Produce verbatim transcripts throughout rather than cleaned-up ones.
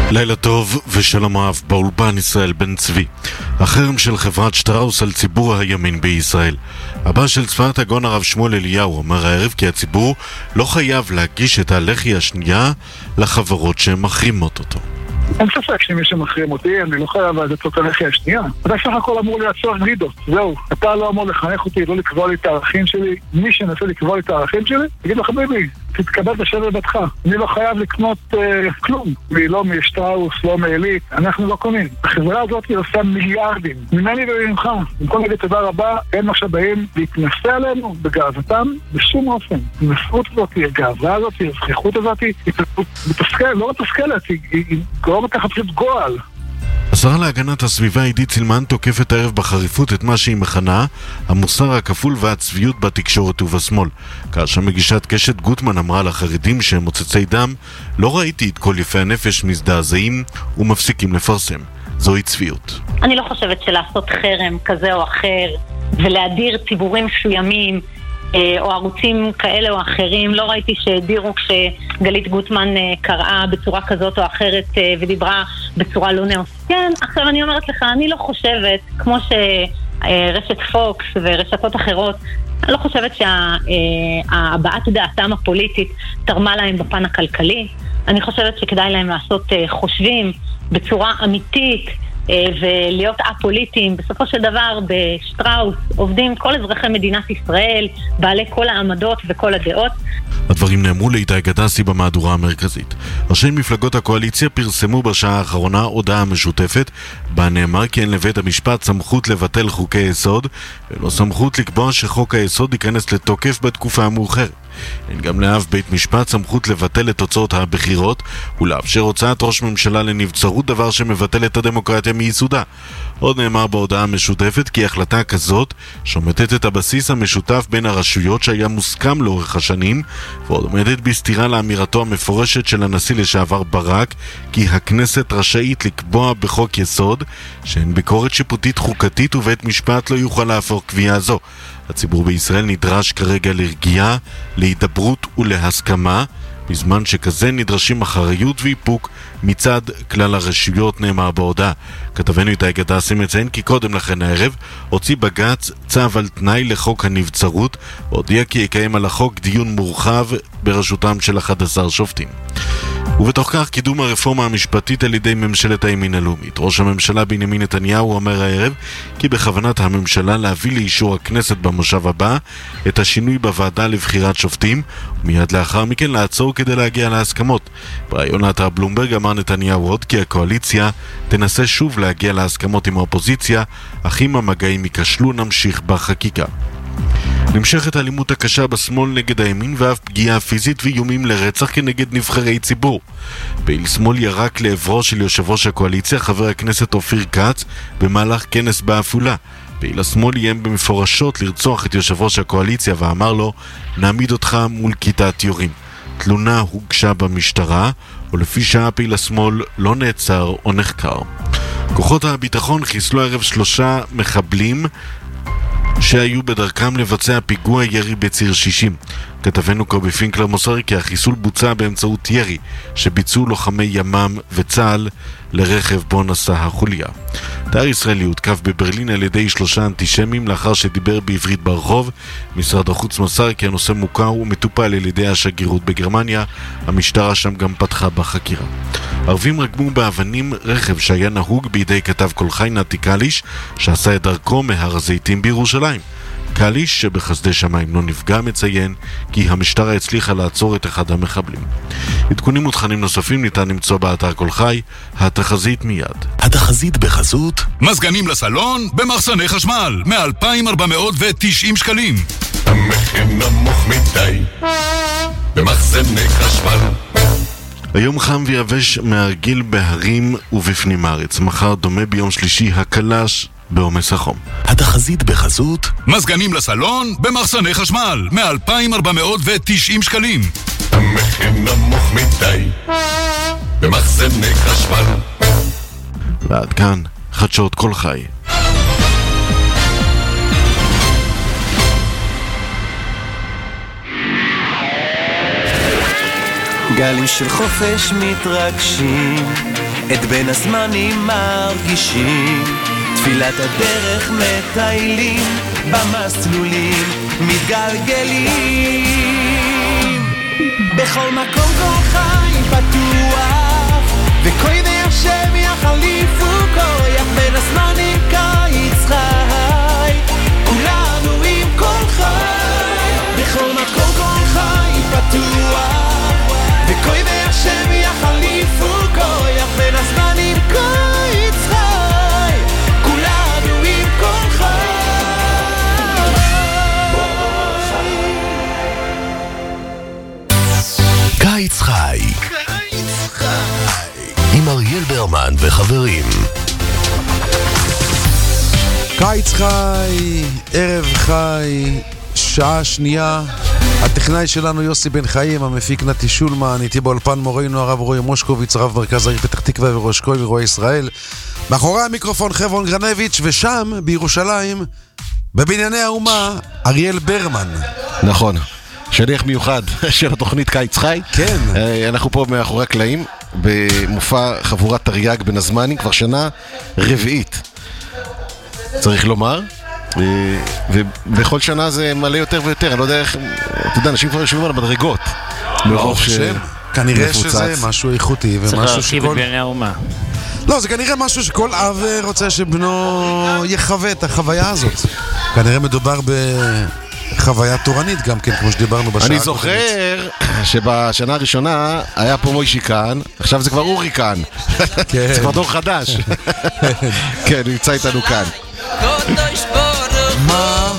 לילה טוב ושלום רב, באולפן ישראל בן צבי. החרם של חברת שטראוס על ציבור הימין בישראל. הבא של צפת הגאון הרב שמואל אליהו אומר הערב כי הציבור לא חייב להגיש את הלחי השנייה לחברות שמחרימות אותו. אין ספק שמי שמחרים אותי, אני לא חייב לתת את הלחי השנייה. אתה סך הכל אמור לייצר גרידות, זהו. אתה לא אמור לחנך אותי, לא לקבוע לי את הערכים שלי. מי שנסה לקבוע לי את הערכים שלי, תגיד לו חביבי, תתקבל בשביל ביתך. אני לא חייב לקנות אה, כלום. לא משטראוס, לא מעילית, אנחנו לא קונים. החברה הזאת היא עושה מיליארדים. ממני וממך. במקום להגיד תודה רבה, הם עכשיו באים להתנסה עלינו בגאוותם בשום אופן. הנפות הזאת, הגאווה הזאת, הזכיחות הזאת, היא מתסכלת, לא מתסכלת, היא, היא, היא גורמת ככה פשוט גועל. השרה להגנת הסביבה עידית סילמן תוקפת הערב בחריפות את מה שהיא מכנה המוסר הכפול והצביעות בתקשורת ובשמאל. כאשר מגישת קשת גוטמן אמרה לחרדים שהם מוצצי דם, לא ראיתי את כל יפי הנפש מזדעזעים ומפסיקים לפרסם. זוהי צביעות. אני לא חושבת שלעשות חרם כזה או אחר ולהדיר ציבורים מסוימים או ערוצים כאלה או אחרים, לא ראיתי שהדירו כשגלית גוטמן קראה בצורה כזאת או אחרת ודיברה בצורה לא נאוס. כן, עכשיו אני אומרת לך, אני לא חושבת, כמו שרשת פוקס ורשתות אחרות, אני לא חושבת שהבעת דעתם הפוליטית תרמה להם בפן הכלכלי. אני חושבת שכדאי להם לעשות חושבים בצורה אמיתית ולהיות א-פוליטיים. בסופו של דבר בשטראוס עובדים כל אזרחי מדינת ישראל, בעלי כל העמדות וכל הדעות. הדברים נאמרו לאיתי גדסי במהדורה המרכזית. ראשי מפלגות הקואליציה פרסמו בשעה האחרונה הודעה משותפת בה נאמר כי אין לבית המשפט סמכות לבטל חוקי יסוד ולא סמכות לקבוע שחוק היסוד ייכנס לתוקף בתקופה המאוחרת. אין גם לאף בית משפט סמכות לבטל את תוצאות הבחירות ולאפשר הוצאת ראש ממשלה לנבצרות, דבר שמבטל את הדמוקרטיה מיסודה. עוד נאמר בהודעה המשותפת כי החלטה כזאת שומטת את הבסיס המשותף בין הרשויות שהיה מוסכם לאורך השנים, ועוד עומדת בסתירה לאמירתו המפורשת של הנשיא לשעבר ברק כי הכנסת רשאית לקבוע בחוק יסוד שאין ביקורת שיפוטית חוקתית ובית משפט לא יוכל להפוך קביעה זו. הציבור בישראל נדרש כרגע לרגיעה, להידברות ולהסכמה, בזמן שכזה נדרשים אחריות ואיפוק מצד כלל הרשויות, נאמר בהודעה. כתבנו איתי גדסי מציין כי קודם לכן הערב הוציא בג"ץ צו על תנאי לחוק הנבצרות, והודיע כי יקיים על החוק דיון מורחב בראשותם של אחד עשר שופטים. ובתוך כך קידום הרפורמה המשפטית על ידי ממשלת הימין הלאומית. ראש הממשלה בנימין נתניהו אומר הערב כי בכוונת הממשלה להביא לאישור הכנסת במושב הבא את השינוי בוועדה לבחירת שופטים, ומיד לאחר מכן לעצור כדי להגיע להסכמות. בראיון לאתר בלומברג אמר נתניהו עוד כי הקואליציה תנסה שוב להגיע להסכמות עם האופוזיציה, אך אם המגעים ייכשלו נמשיך בחקיקה. נמשכת האלימות הקשה בשמאל נגד הימין ואף פגיעה פיזית ואיומים לרצח כנגד נבחרי ציבור. פעיל שמאל ירק לעברו של יושב ראש הקואליציה חבר הכנסת אופיר כץ במהלך כנס בעפולה. פעיל השמאל איים במפורשות לרצוח את יושב ראש הקואליציה ואמר לו נעמיד אותך מול כיתת יורים. תלונה הוגשה במשטרה ולפי שעה פעיל השמאל לא נעצר או נחקר. כוחות הביטחון חיסלו ערב שלושה מחבלים שהיו בדרכם לבצע פיגוע ירי בציר שישים. כתבנו קובי פינקלר מוסר כי החיסול בוצע באמצעות ירי שביצעו לוחמי ימ"מ וצה"ל לרכב בו נסע החוליה. תייר ישראלי הותקף בברלין על ידי שלושה אנטישמים לאחר שדיבר בעברית ברחוב. משרד החוץ מסר כי הנושא מוכר ומטופל על ידי השגרירות בגרמניה. המשטרה שם גם פתחה בחקירה. ערבים רגמו באבנים רכב שהיה נהוג בידי כתב כל חי נתי קליש שעשה את דרכו מהר הזיתים בירושלים. קליש שבחסדי שמיים לא נפגע מציין כי המשטרה הצליחה לעצור את אחד המחבלים. עדכונים ותכנים נוספים ניתן למצוא באתר כל חי. התחזית מיד. התחזית בחסות מזגנים לסלון במחסני חשמל מ-אלפיים ארבע מאות ותשעים שקלים. המחיר נמוך מדי במחסני חשמל. היום חם ויבש מהרגיל בהרים ובפנים הארץ. מחר דומה ביום שלישי הקלש בעומס החום. התחזית בחסות מזגנים לסלון במחסני חשמל מ-אלפיים ארבע מאות ותשעים שקלים. המחיר נמוך מדי במחסני חשמל. ועד כאן חדשות כל חי. גלים של חופש מתרגשים, את בין הזמנים מרגישים, תפילת הדרך מטיילים, במסלולים מתגלגלים. בכל מקום כל חי פתוח, וכל השם יחליפו כוח, בין הזמנים קיץ חי, כולנו עם כל חי. בכל מקום כל חי פתוח, וכל השם יחליפו כוח, בין הזמנים קיץ חי, כולנו עם כל חי. קיץ חי עם אריאל ברמן וחברים. קיץ חי, ערב חי, שעה שנייה. הטכנאי שלנו יוסי בן חיים, המפיק נתי שולמן, איתי באולפן מורנו הרב רועי מושקוביץ, רב מרכז העיר פתח תקווה וראש כל אירועי ישראל. מאחורי המיקרופון חברון גרנביץ', ושם בירושלים בבנייני האומה אריאל ברמן. נכון, שליח מיוחד של התוכנית קיץ חי. כן. אנחנו פה מאחורי הקלעים במופע חבורת תרי"ג בין הזמנים, כבר שנה רביעית צריך לומר, ובכל שנה זה מלא יותר ויותר. אני לא יודע איך, אתה יודע, אנשים כבר יושבים על המדרגות מרוב שמפוצץ. כנראה שזה משהו איכותי ומשהו שכל... בבנייני האומה. לא, זה כנראה משהו שכל אב רוצה שבנו יחווה את החוויה הזאת. כנראה מדובר בחוויה תורנית גם כן, כמו שדיברנו בשעה. אני זוכר שבשנה הראשונה היה פה מוישי כאן, עכשיו זה כבר אורי כאן. זה כבר דור חדש. כן, נמצא איתנו כאן. מה?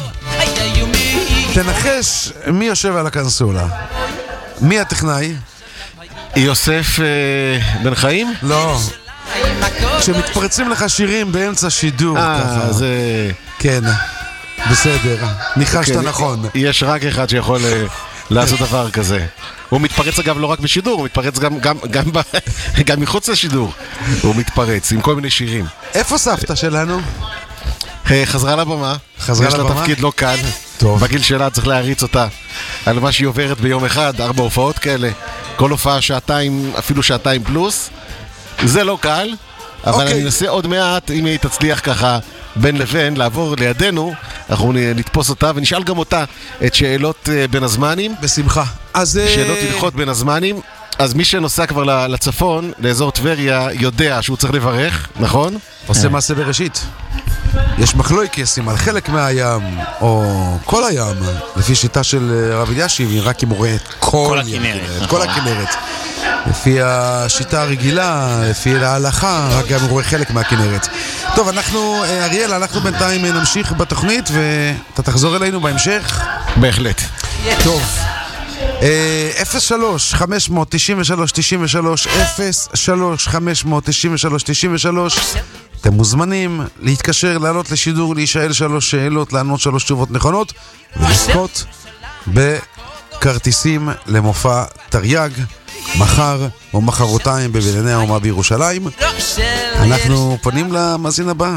תנחש מי יושב על הקונסולה? מי הטכנאי? יוסף בן חיים? לא. כשמתפרצים לך שירים באמצע שידור ככה. זה... כן, בסדר, ניחשת נכון. יש רק אחד שיכול לעשות דבר כזה. הוא מתפרץ אגב לא רק בשידור, הוא מתפרץ גם, גם, גם, גם מחוץ לשידור. הוא מתפרץ עם כל מיני שירים. איפה סבתא שלנו? חזרה לבמה. חזרה יש לה לבמה? תפקיד לא קל. טוב. בגיל שלה צריך להריץ אותה על מה שהיא עוברת ביום אחד, ארבע הופעות כאלה. כל הופעה שעתיים, אפילו שעתיים פלוס. זה לא קל, אבל אוקיי. אני אנסה עוד מעט, אם היא תצליח ככה בין לבין לעבור לידינו, אנחנו נתפוס אותה ונשאל גם אותה את שאלות בין הזמנים. בשמחה. אז... שאלות הלכות בין הזמנים. אז מי שנוסע כבר לצפון, לאזור טבריה, יודע שהוא צריך לברך, נכון? עושה מעשה בראשית. יש מחלוקת על חלק מהים, או כל הים, לפי שיטה של רב אלישיב, רק אם הוא רואה את כל הכנרת. כל הכנרת. לפי השיטה הרגילה, לפי ההלכה, רק אם הוא רואה חלק מהכנרת. טוב, אנחנו, אריאל, אנחנו בינתיים נמשיך בתוכנית, ואתה תחזור אלינו בהמשך? בהחלט. טוב. אפס שלוש חמש תשע שלוש תשע שלוש אפס שלוש חמש תשע שלוש תשע שלוש. אתם מוזמנים להתקשר, לעלות לשידור, להישאל שלוש שאלות, לענות שלוש תשובות נכונות ולזכות בכרטיסים למופע תרי"ג מחר או מחרתיים בבנייני האומה בירושלים. אנחנו פונים למאזין הבא.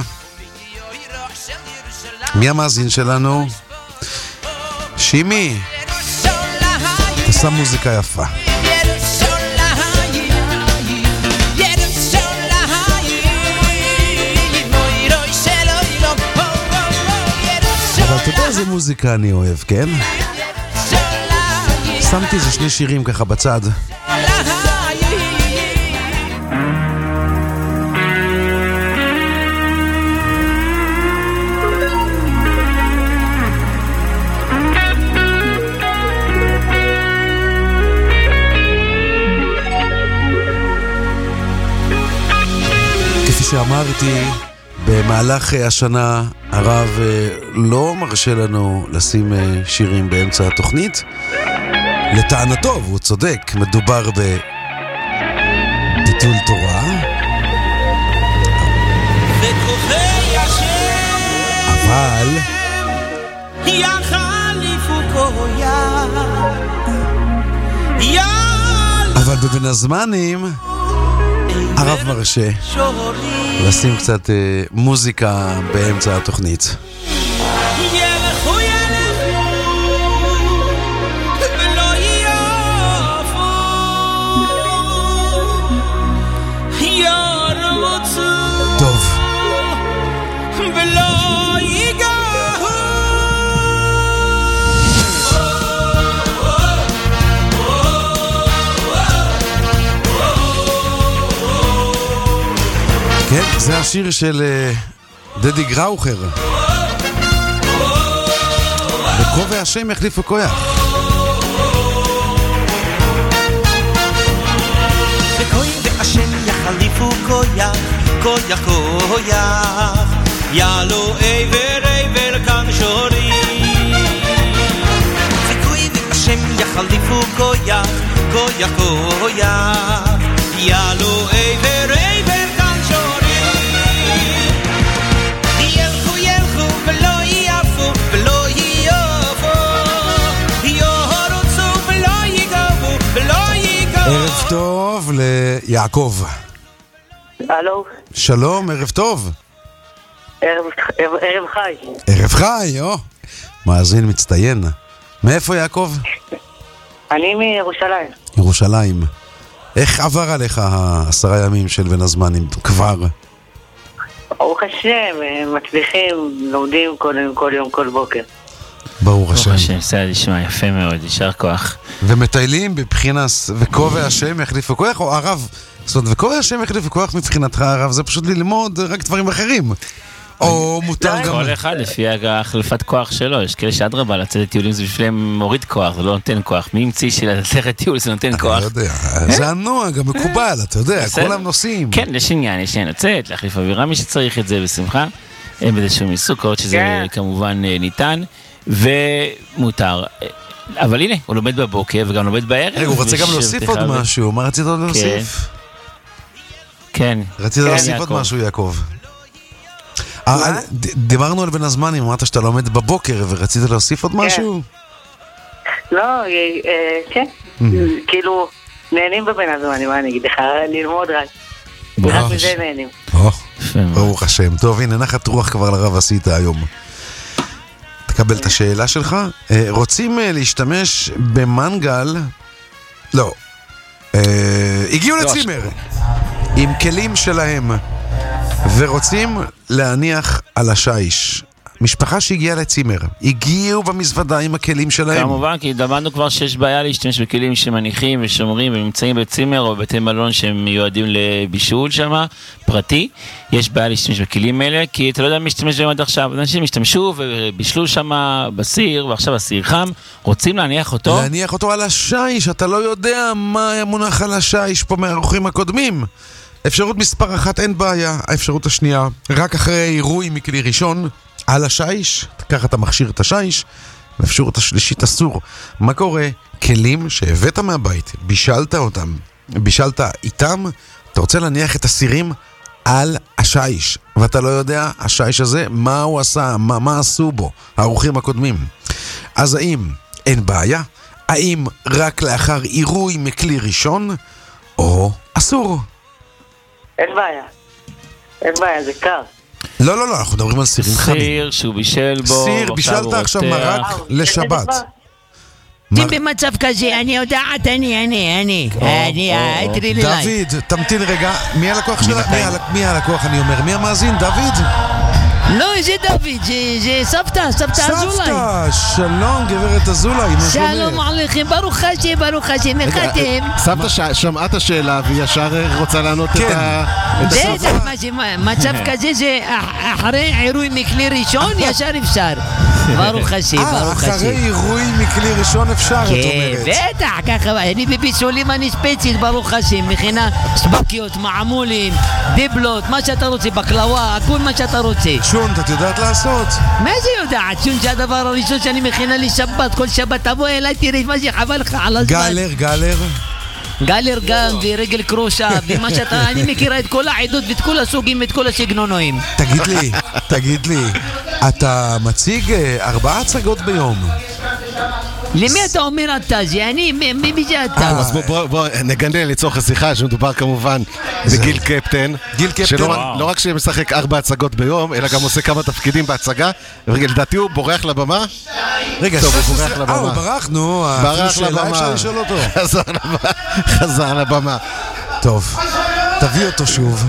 מי המאזין שלנו? שימי, תעשה מוזיקה יפה. אבל אתה יודע איזה מוזיקה אני אוהב, כן? שמתי איזה שני שירים ככה בצד. כפי שאמרתי, במהלך השנה הרב לא מרשה לנו לשים שירים באמצע התוכנית. לטענתו, והוא צודק, מדובר בביטול תורה. אבל אבל בבין הזמנים הרב מרשה לשים קצת אה, מוזיקה באמצע התוכנית. כן, זה השיר של דדי גראוכר. וכובע השם יחליף וכויח. וכובע השם יחליף וכויח, כויח כויח, יעלו עבר עבר כאן שורי. וכובע השם יחליף וכויח, כויח כויח, יעלו עבר עבר כאן שורי. ילכו ילכו ולא יעפו ולא יעפו, יורצו ולא יגבו ולא יגבו. ערב טוב ליעקב. הלו. שלום, ערב טוב. ערב, ערב, ערב חי. ערב חי, או. מאזין מצטיין. מאיפה יעקב? אני מירושלים. ירושלים. איך עבר עליך העשרה ימים של בין הזמנים כבר? ברוך השם, מצליחים, לומדים כל, כל יום, כל בוקר. ברוך השם. ברוך השם, זה נשמע יפה מאוד, יישר כוח. ומטיילים בבחינת וכובע השם יחליף וכוח, או הרב? זאת אומרת, וכובע השם יחליף וכוח מבחינתך הרב, זה פשוט ללמוד רק דברים אחרים. או מותר גם... כל אחד לפי החלפת כוח שלו, יש כאלה שאדרבה, לצאת לטיולים זה בשבילם מוריד כוח, זה לא נותן כוח. מי המציא שלצאת לטיול זה נותן כוח? אני יודע, זה הנוהג המקובל, אתה יודע, כולם נוסעים. כן, יש עניין, יש עניין לצאת, להחליף אווירה מי שצריך את זה בשמחה. אין בזה שום עיסוק, עוד שזה כמובן ניתן ומותר. אבל הנה, הוא לומד בבוקר וגם לומד בערב. רגע, הוא רוצה גם להוסיף עוד משהו, מה רצית עוד להוסיף? כן. רצית להוסיף עוד משהו, יעקב? דיברנו על בין הזמנים, אמרת שאתה לומד בבוקר ורצית להוסיף עוד משהו? לא, כן, כאילו נהנים בבין הזמנים, מה אני אגיד לך, ללמוד רק, רק מזה נהנים. ברוך השם. טוב, הנה, נחת רוח כבר לרב עשית היום. תקבל את השאלה שלך. רוצים להשתמש במנגל? לא. הגיעו לצימר עם כלים שלהם ורוצים להניח על השיש. משפחה שהגיעה לצימר, הגיעו במזוודה עם הכלים שלהם. כמובן, כי דמנו כבר שיש בעיה להשתמש בכלים שמניחים ושומרים ונמצאים בצימר או בבתי מלון שהם מיועדים לבישול שם, פרטי. יש בעיה להשתמש בכלים האלה, כי אתה לא יודע מי משתמש בהם עד עכשיו. אנשים השתמשו ובישלו שם בסיר, ועכשיו הסיר חם, רוצים להניח אותו. להניח אותו על השיש, אתה לא יודע מה היה מונח על השיש פה מהאורחים הקודמים. אפשרות מספר אחת, אין בעיה. האפשרות השנייה, רק אחרי עירוי מכלי ראשון, על השיש, ככה אתה מכשיר את השיש. ואפשרות השלישית אסור. מה קורה? כלים שהבאת מהבית, בישלת אותם, בישלת איתם, אתה רוצה להניח את הסירים על השיש, ואתה לא יודע, השיש הזה, מה הוא עשה, מה, מה עשו בו, האורחים הקודמים. אז האם אין בעיה? האם רק לאחר עירוי מכלי ראשון, או אסור? אין בעיה. אין בעיה, זה קר. לא, לא, לא, אנחנו מדברים על סירים חמים. סיר שהוא בישל בו. סיר, בישלת עכשיו מרק לשבת. אם במצב כזה, אני יודעת, אני, אני, אני, אני, הייתי לי לי. דוד, תמתין רגע, מי הלקוח שלה? מי הלקוח, אני אומר, מי המאזין? דוד? לא, זה דוד, זה סבתא, סבתא אזולאי. סבתא, שלום גברת אזולאי. שלום עליכם, ברוך השם, ברוך השם, איך אתם? סבתא שמעת השאלה והיא ישר רוצה לענות את ה... בטח, מצב כזה זה אחרי עירוי מכלי ראשון, ישר אפשר. ברוך השם, ברוך השם. אחרי עירוי מכלי ראשון אפשר, את אומרת. כן, בטח, ככה, אני בבישולים אני ספציית, ברוך השם, מכינה ספקיות, מעמולים, דיבלות, מה שאתה רוצה, בקלווה, הכל מה שאתה רוצה. שונט, את יודעת לעשות? מה זה יודעת? שונט זה הדבר הראשון שאני מכינה לי שבת, כל שבת תבוא אליי, תראה מה שחבל לך על הזמן. גלר, גלר. גלר גם, ורגל קרושה, ומה שאתה, אני מכירה את כל העדות ואת כל הסוגים ואת כל הסגנונויים. תגיד לי, תגיד לי, אתה מציג ארבעה הצגות ביום. למי אתה אומר אתה? זה אני? מי זה אתה? אז בוא נגנה לצורך השיחה שמדובר כמובן בגיל קפטן. גיל קפטן. שלא רק שמשחק ארבע הצגות ביום, אלא גם עושה כמה תפקידים בהצגה. ולדעתי הוא בורח לבמה. רגע, טוב, הוא בורח לבמה. אה, הוא ברח, נו. ברח לבמה. אפשר לשאול אותו. חזר לבמה. טוב, תביא אותו שוב.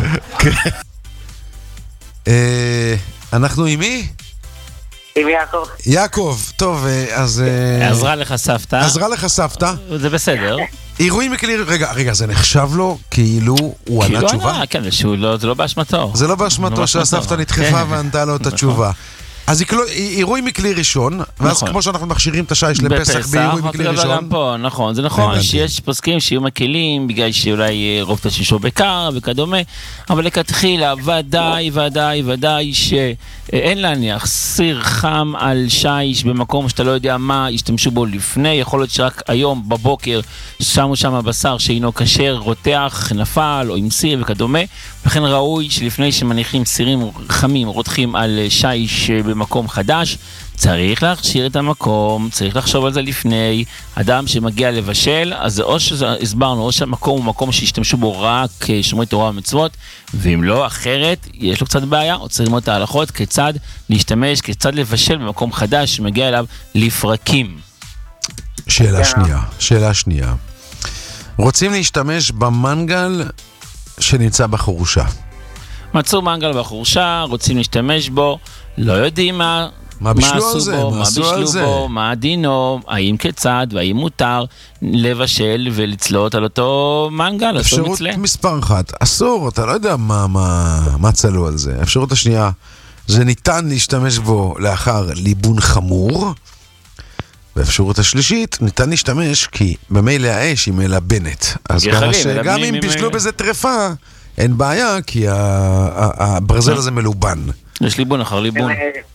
אנחנו עם מי? עם יעקב. יעקב, טוב, אז... עזרה לך סבתא. עזרה לך סבתא. זה בסדר. אירועים מכלי, רגע, רגע, זה נחשב לו כאילו הוא ענה תשובה? כאילו ענה, כן, זה לא באשמתו. זה לא באשמתו שהסבתא נדחפה וענתה לו את התשובה. אז עירוי מכלי ראשון, ואז כמו שאנחנו מכשירים את השיש לפסח בעירוי מכלי ראשון. נכון, זה נכון שיש פוסקים שיהיו מקלים בגלל שאולי רוב תשישו בקר וכדומה, אבל לכתחילה ודאי ודאי ודאי שאין להניח סיר חם על שיש במקום שאתה לא יודע מה השתמשו בו לפני, יכול להיות שרק היום בבוקר שמו שם בשר שאינו כשר, רותח, נפל או עם סיר וכדומה, לכן ראוי שלפני שמניחים סירים חמים רותחים על שיש במקום חדש, צריך להכשיר את המקום, צריך לחשוב על זה לפני. אדם שמגיע לבשל, אז או שהסברנו, או שהמקום הוא מקום שהשתמשו בו רק שומרי תורה ומצוות, ואם לא אחרת, יש לו קצת בעיה, או צריך ללמוד את ההלכות, כיצד להשתמש, כיצד לבשל במקום חדש שמגיע אליו לפרקים. שאלה שנייה, שאלה שנייה. רוצים להשתמש במנגל שנמצא בחורשה. מצאו מנגל בחורשה, רוצים להשתמש בו, לא יודעים מה, מה בישלו על זה, בו, מה בישלו בו, מה דינו, האם כיצד והאם מותר לבשל ולצלות על אותו מנגל, אפשרות מספר אחת, אסור, אתה לא יודע מה, מה, מה צלו על זה. האפשרות השנייה, זה ניתן להשתמש בו לאחר ליבון חמור, והאפשרות השלישית, ניתן להשתמש כי במילא האש היא מלבנת. אז גם אם בישלו בזה טרפה, אין בעיה, כי הברזל הזה מלובן. יש ליבון אחר ליבון.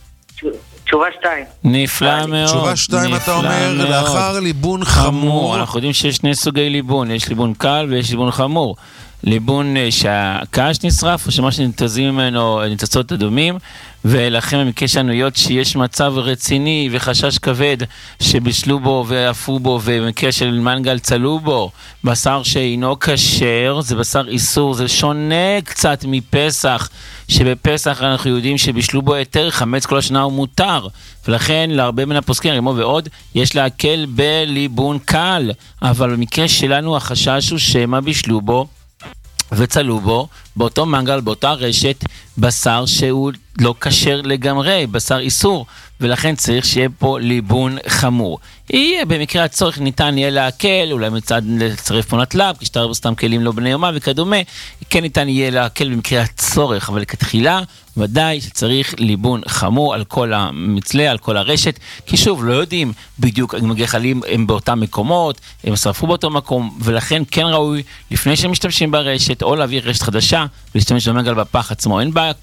תשובה שתיים. נפלא מאוד. תשובה שתיים אתה אומר, לאחר ליבון חמור. אנחנו יודעים שיש שני סוגי ליבון, יש ליבון קל ויש ליבון חמור. ליבון שהקש נשרף, או שמה שנתזים ממנו ניצוצות אדומים, ולכן במקרה שענויות שיש מצב רציני וחשש כבד שבישלו בו ועפו בו, ובמקרה של מנגל צלו בו בשר שאינו כשר, זה בשר איסור, זה שונה קצת מפסח, שבפסח אנחנו יודעים שבישלו בו יותר, חמץ כל השנה הוא מותר, ולכן להרבה מן הפוסקים, רימו ועוד, יש להקל בליבון קל, אבל במקרה שלנו החשש הוא שמה בישלו בו וצלו בו, באותו מנגל, באותה רשת, בשר שהוא לא כשר לגמרי, בשר איסור, ולכן צריך שיהיה פה ליבון חמור. יהיה, במקרה הצורך ניתן יהיה להקל, אולי מצד לצרף פה נטלב, כשתרבו סתם כלים לא בני יומה וכדומה, כן ניתן יהיה להקל במקרה הצורך, אבל כתחילה, ודאי שצריך ליבון חמור על כל המצלה, על כל הרשת, כי שוב, לא יודעים בדיוק אם הגחלים הם באותם מקומות, הם שרפו באותו מקום, ולכן כן ראוי, לפני שהם משתמשים ברשת, או להביא רשת חדשה, ולהשתמש במנגל בפח עצמו, אין בעיה,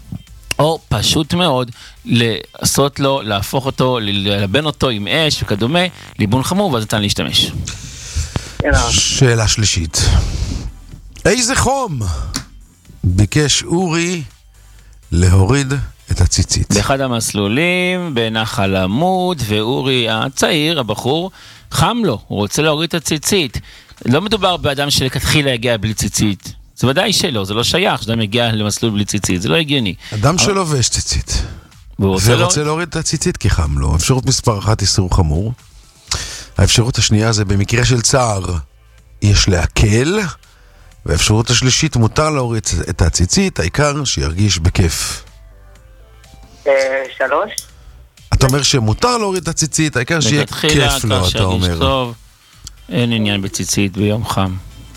או פשוט מאוד לעשות לו, להפוך אותו, ללבן אותו עם אש וכדומה, ליבון חמור, ואז ניתן להשתמש. שאלה שלישית. איזה חום ביקש אורי להוריד את הציצית? באחד המסלולים, בנחל עמוד, ואורי הצעיר, הבחור, חם לו, הוא רוצה להוריד את הציצית. לא מדובר באדם שלכתחילה יגיע בלי ציצית. זה ודאי שלא, זה לא שייך, שאדם יגיע למסלול בלי ציצית, זה לא הגיוני. אדם שלובש ציצית, ורוצה להוריד את הציצית כי חם לו. אפשרות מספר אחת, איסור חמור. האפשרות השנייה זה במקרה של צער, יש להקל, והאפשרות השלישית, מותר להוריד את הציצית, העיקר שירגיש בכיף. שלוש. אתה אומר שמותר להוריד את הציצית, העיקר שיהיה כיף לו, אתה אומר. אין עניין בציצית ביום חם.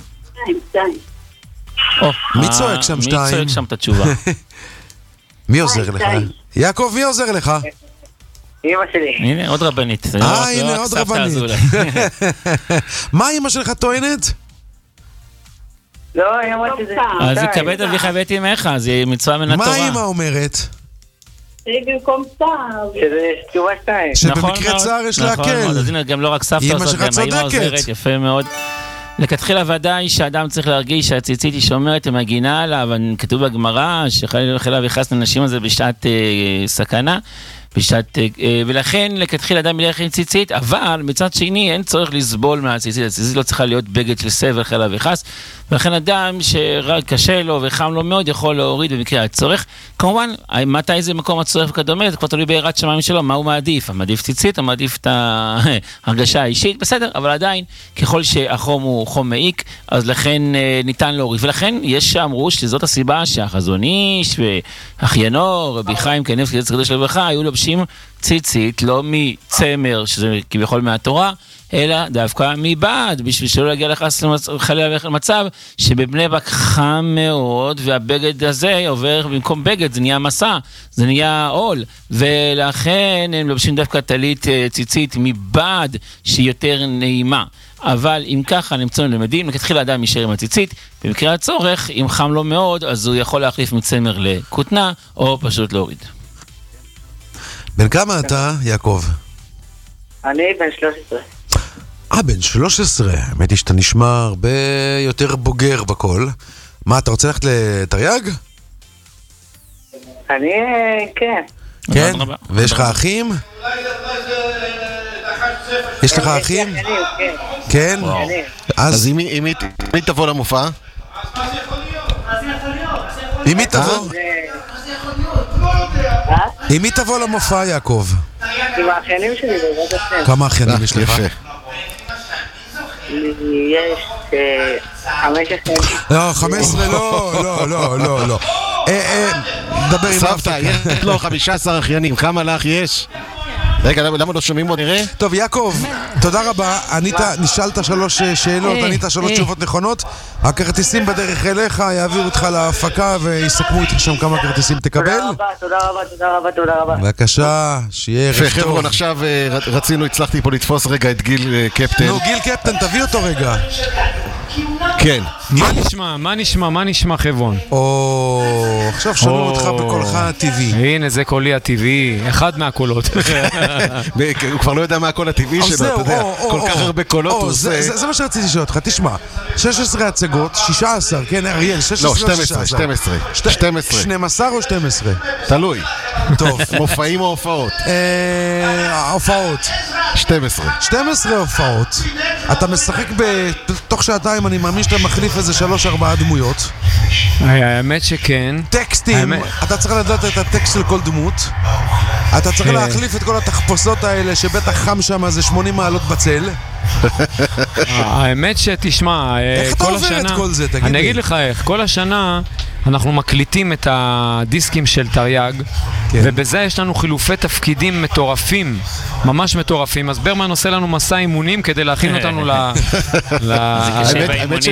מי צועק שם שתיים? מי צועק שם את התשובה? מי עוזר לך? יעקב, מי עוזר לך? אמא שלי. הנה, עוד רבנית. אה, הנה, עוד רבנית. מה אמא שלך טוענת? לא, היא אמרת שזה... אז יקבד אביך ואת אמך, זה מצווה מן התורה. מה אמא אומרת? היא במקום צער. שזה תשובה שתיים. שבמקרה צער יש להקל. נכון, אז הנה, גם לא רק סבתא עוזרת, גם אמא עוזרת, יפה מאוד. לכתחילה ודאי שאדם צריך להרגיש שהציצית היא שומרת ומגינה עליו, כתוב בגמרא שחילה ויחס לנשים הזה בשעת אה, סכנה, בשעת, אה, ולכן לכתחילה אדם ילך עם ציצית, אבל מצד שני אין צורך לסבול מהציצית, הציצית לא צריכה להיות בגד של סבל חילה ויחס, ולכן אדם שרק קשה לו וחם לו מאוד יכול להוריד במקרה הצורך. כמובן, מתי זה מקום הצורך וכדומה, זה כבר תלוי ביראת שמיים שלו, מה הוא מעדיף, המעדיף ציצית, המעדיף את ההרגשה האישית, בסדר, אבל עדיין, ככל שהחום הוא חום מעיק, אז לכן ניתן להוריד, ולכן יש שאמרו שזאת הסיבה שהחזון איש ואחיינו, רבי חיים כנפסקי זצר קדוש לברכה, היו לו לובשים ציצית, לא מצמר, שזה כביכול מהתורה, אלא דווקא מבעד, בשביל שלא להגיע לך חלילה למצב שבבני ברק חם מאוד, והבגד הזה עובר במקום בגד, זה נהיה מסע, זה נהיה עול, ולכן הם לובשים דווקא טלית ציצית מבעד שהיא יותר נעימה. אבל אם ככה נמצאנו למדים, לכתחילה האדם יישאר עם הציצית, במקרה הצורך, אם חם לו מאוד, אז הוא יכול להחליף מצמר לכותנה, או פשוט להוריד. בן כמה אתה, יעקב? אני בן שלוש עשרה. אה, בן שלוש עשרה. האמת היא שאתה נשמע הרבה יותר בוגר בכל. מה, אתה רוצה ללכת לתרי"ג? אני, כן. כן? ויש לך אחים? יש לך אחים? כן? אז אם היא תבוא למופע? אם היא תבוא? אם היא תבוא למופע, יעקב? עם האחיינים שלי, בעזרת השם. כמה אחיינים יש לך? יש חמש עשרה. לא, חמש עשרה לא, לא, לא, לא, לא. דבר עם סבתא, יש לו חמישה עשר אחיינים, כמה לך יש? רגע, למה לא שומעים בו, נראה? טוב, יעקב, תודה רבה. נשאלת שלוש שאלות, ענית שלוש תשובות נכונות. הכרטיסים בדרך אליך, יעבירו אותך להפקה ויסכמו איתך שם כמה כרטיסים תקבל. תודה רבה, תודה רבה, תודה רבה, תודה רבה. בבקשה, שיהיה ערב טוב. חבר'ה, עכשיו רצינו, הצלחתי פה לתפוס רגע את גיל קפטן. נו, גיל קפטן, תביא אותו רגע. כן. מה נשמע? מה נשמע? מה נשמע חברון? או, עכשיו שומעים אותך בקולך הטבעי. הנה זה קולי הטבעי, אחד מהקולות. הוא כבר לא יודע מה הקול הטבעי שלו, אתה יודע, כל כך הרבה קולות הוא עושה. זה מה שרציתי לשאול אותך, תשמע, שש עשרה הצגות, שש עשרה, כן אריאל, שש עשרה לא, שתים עשרה, שתים עשרה, שתים עשרה. שנים עשר או שתים עשרה? תלוי. טוב. מופעים או הופעות? הופעות. שתים עשרה. שתים עשרה הופעות. אתה משחק בתוך שעתיים, אני מאמין שאתה מחליף איזה שלוש ארבעה דמויות. האמת שכן. טקסטים, אתה צריך לדעת את הטקסט של כל דמות. אתה צריך להחליף את כל התחפושות האלה שבטח חם שם זה שמונים מעלות בצל. האמת שתשמע, איך אתה עובר את כל זה, תגיד לי? אני אגיד לך איך, כל השנה אנחנו מקליטים את הדיסקים של תרי"ג, ובזה יש לנו חילופי תפקידים מטורפים, ממש מטורפים. אז ברמן עושה לנו מסע אימונים כדי להכין אותנו ל... האמת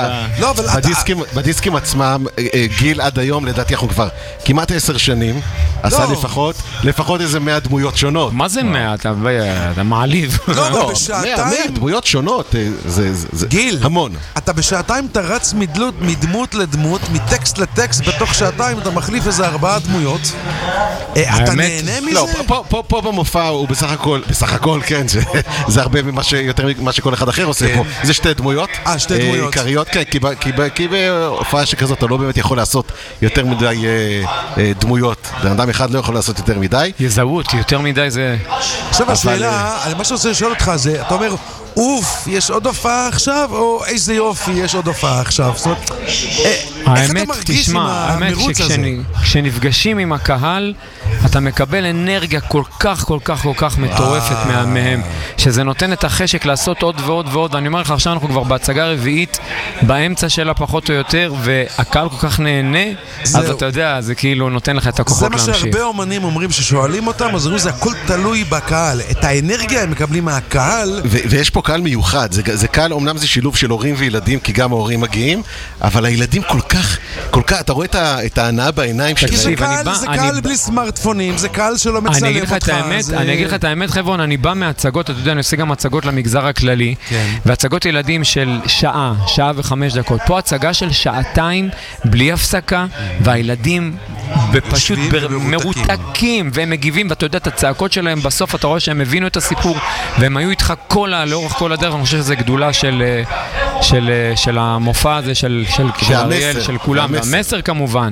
שבדיסקים עצמם, גיל עד היום, לדעתי אנחנו כבר כמעט עשר שנים, עשה לפחות, לפחות איזה מאה דמויות שונות. מה זה מאה? אתה מעליב. לא, בשעתיים... דמויות שונות, זה המון. אתה בשעתיים אתה רץ מדמות לדמות, מטקסט לטקסט, בתוך שעתיים אתה מחליף איזה ארבעה דמויות. אתה נהנה מזה? לא, פה במופע הוא בסך הכל, בסך הכל, כן, זה הרבה יותר ממה שכל אחד אחר עושה פה. זה שתי דמויות. אה, שתי דמויות. עיקריות, כן, כי בהופעה שכזאת אתה לא באמת יכול לעשות יותר מדי דמויות. בן אדם אחד לא יכול לעשות יותר מדי. יזהות, יותר מדי זה... עכשיו השאלה, מה שאני רוצה לשאול אותך זה, אתה אומר, אוף, יש עוד הופעה עכשיו, או איזה יופי, יש עוד הופעה עכשיו? זאת אומרת, איך אתה מרגיש עם המרוץ הזה? כשנפגשים עם הקהל, אתה מקבל אנרגיה כל כך, כל כך, כל כך מטורפת מהם, שזה נותן את החשק לעשות עוד ועוד ועוד, ואני אומר לך, עכשיו אנחנו כבר בהצגה רביעית, באמצע שלה פחות או יותר, והקהל כל כך נהנה, אז אתה יודע, זה כאילו נותן לך את הכוחות להמשיך. זה מה שהרבה אומנים אומרים ששואלים אותם, אז אומרים, זה הכל תלוי בקהל. את האנרגיה הם מקבלים מהקהל. ויש פה קהל מיוחד, זה קהל, אומנם זה שילוב של הורים וילדים, כי גם ההורים מגיעים, אבל הילדים כל כך, כל כך, אתה רואה את ההנאה בעיניים שלהם. זה קהל בלי סמארטפונים, זה קהל שלא מצלם אותך. אני אגיד לך את האמת, חבר'ון, אני בא מהצגות, אתה יודע, אני עושה גם הצגות למגזר הכללי, והצגות ילדים של שעה, שעה וחמש דקות. פה הצגה של שעתיים, בלי הפסקה, והילדים פשוט מרותקים, והם מגיבים, ואתה יודע, את הצעקות שלהם, בסוף אתה רואה שהם הבינו את הסיפור, והם היו איתך כל לאורך כל הדרך. אני חושב שזה גדולה של של של המופע הזה, של של אריאל, של כולם. המסר כמובן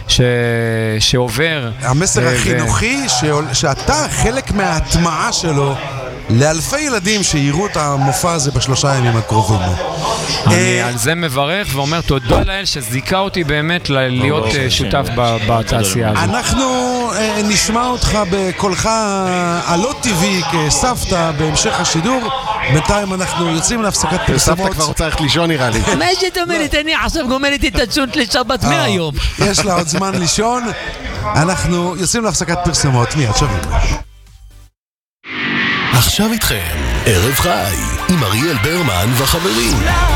שעובר, המסר החינוכי שאתה חלק מההטמעה שלו לאלפי ילדים שיראו את המופע הזה בשלושה ימים הקרובים. אני על זה מברך ואומר תודה לאל שזיקה אותי באמת להיות שותף בתעשייה הזאת. אנחנו נשמע אותך בקולך הלא טבעי כסבתא בהמשך השידור. בינתיים אנחנו יוצאים להפסקת פרסומות. סבתא כבר רוצה ללכת לישון נראה לי. מה שאת אומרת? אני עכשיו גומרת את הצ'ונט לשבת מהיום. יש לה עוד זמן לישון. אנחנו יוצאים להפסקת פרסומות, מיד שווים. עכשיו איתכם, ערב חי, עם אריאל ברמן וחברים.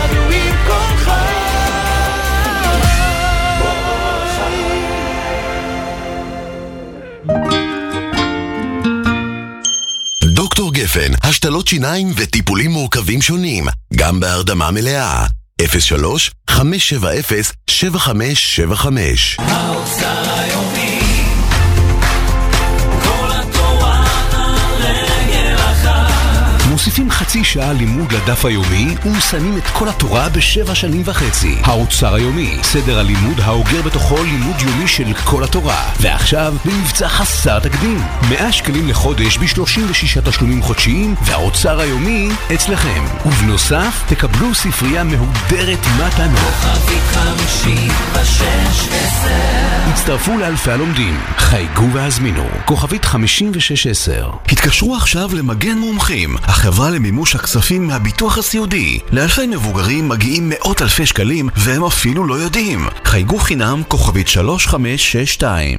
דוקטור גפן, השתלות שיניים וטיפולים מורכבים שונים, גם בהרדמה מלאה. אפס שלוש חמש שבע אפס שבע חמש שבע חמש. האוצר היומי, כל התורה על רגל אחת. מוסיפים חצי שעה לימוד לדף היומי ומסיימים את כל התורה בשבע שנים וחצי. האוצר היומי, סדר הלימוד האוגר בתוכו לימוד יומי של כל התורה. ועכשיו במבצע חסר תקדים, מאה שקלים לחודש ב-שלושים ושישה תשלומים חודשיים, והאוצר היומי אצלכם. ובנוסף תקבלו ספרייה מהודרת מתנות. כוכבית חמישים ושש עשר. הצטרפו לאלפי הלומדים, חייגו והזמינו, כוכבית חמישים ושש עשר. התקשרו עכשיו למגן מומחים, החברה למימוש הכספים מהביטוח הסיעודי. לאלפי מבוגרים מגיעים מאות אלפי שקלים והם אפילו לא יודעים. חייגו חינם, כוכבית שלוש חמש שש שתיים.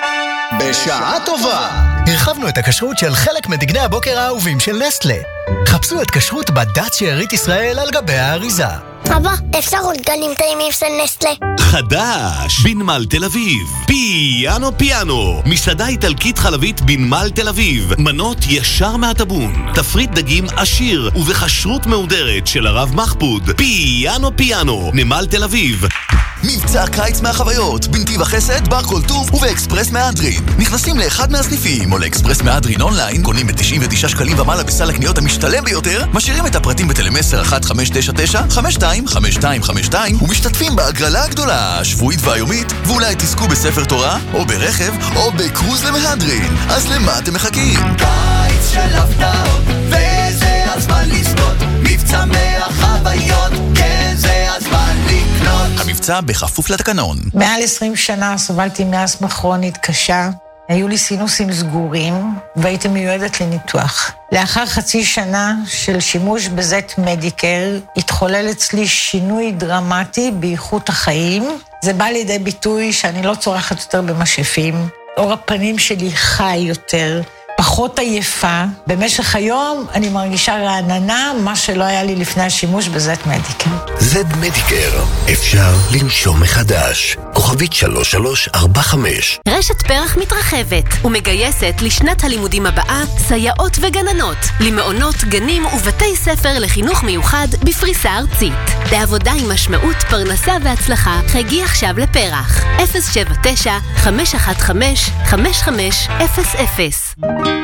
בשעה טובה! הרחבנו את הכשרות של חלק מדגני הבוקר האהובים של נסטלה. חפשו את כשרות בדת שארית ישראל על גבי האריזה. אבא, אפשר עוד גלים טעימים של נסטלה? חדש! בנמל תל אביב. פיאנו פיאנו. מסעדה איטלקית חלבית בנמל תל אביב. מנות ישר מהטבון. תפריט דגים עשיר ובכשרות מהודרת של הרב מחפוד. פיאנו פיאנו. נמל תל אביב. מבצע קיץ מהחוויות, בנתיב החסד, בר כל טוב ובאקספרס מהדרין. נכנסים לאחד מהסניפים או לאקספרס מהדרין אונליין, קונים ב-תשעים ותשעה שקלים ומעלה בסל הקניות המשתלם ביותר, משאירים את הפרטים בטלמסר אחת חמש תשע תשע חמש שתיים חמש שתיים חמש שתיים ומשתתפים בהגרלה הגדולה, השבועית והיומית, ואולי תזכו בספר תורה או ברכב או בקרוז למהדרין. אז למה אתם מחכים? קיץ של הפתעות, וזה הזמן לזכות, מבצע מהחוויות, כן זה הזמן לקנות. המבצע בכפוף לתקנון. מעל עשרים שנה סבלתי מאסתמה כרונית קשה, היו לי סינוסים סגורים והייתי מיועדת לניתוח. לאחר חצי שנה של שימוש בזט מדיקר, התחולל אצלי שינוי דרמטי באיכות החיים. זה בא לידי ביטוי שאני לא צורכת יותר במשאפים, אור הפנים שלי חי יותר, פחות עייפה. במשך היום אני מרגישה רעננה, מה שלא היה לי לפני השימוש בזט מדיקר. זט מדיקר, אפשר לנשום מחדש. כוכבית שלוש שלוש ארבע חמש. רשת פרח מתרחבת ומגייסת לשנת הלימודים הבאה סייעות וגננות למעונות, גנים ובתי ספר לחינוך מיוחד בפריסה ארצית. לעבודה עם משמעות, פרנסה והצלחה, חייגי עכשיו לפרח אפס שבע תשע חמש אחת חמש חמש חמש אפס אפס.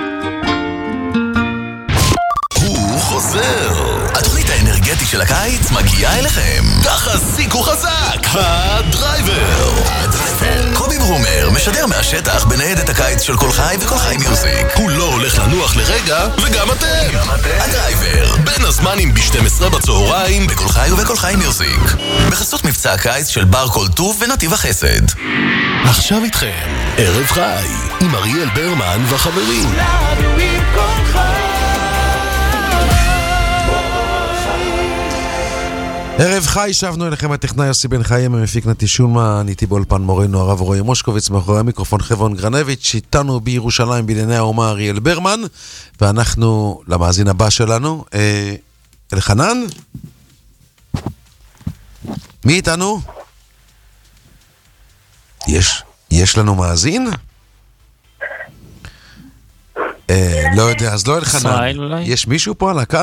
הוא חוזר. התוכנית האנרגטית של הקיץ מגיעה אליכם. תחזיקו חזק, הדרייבר. קובי ברומר משדר מהשטח בניידת הקיץ של כל חי וכל חי מיוזיק. הוא לא הולך לנוח לרגע, וגם אתם. הדרייבר, בין הזמנים ב-שתים עשרה בצהריים בכל חי ובכל חי מיוזיק. בחסות מבצע הקיץ של בר כל טוב ונתיב החסד. עכשיו איתכם, ערב חי, עם אריאל ברמן וחברים. ערב חי, שבנו אליכם הטכנאי יוסי בן חיים, המפיק נתי שולמן, איתי באולפן מורנו הרב רועי מושקוביץ, מאחורי המיקרופון חברון גרנביץ', איתנו בירושלים בענייני האומה אריאל ברמן, ואנחנו למאזין הבא שלנו, אה, אלחנן? מי איתנו? יש, יש לנו מאזין? אה, לא יודע, אז לא אלחנן. יש מישהו פה על הקו?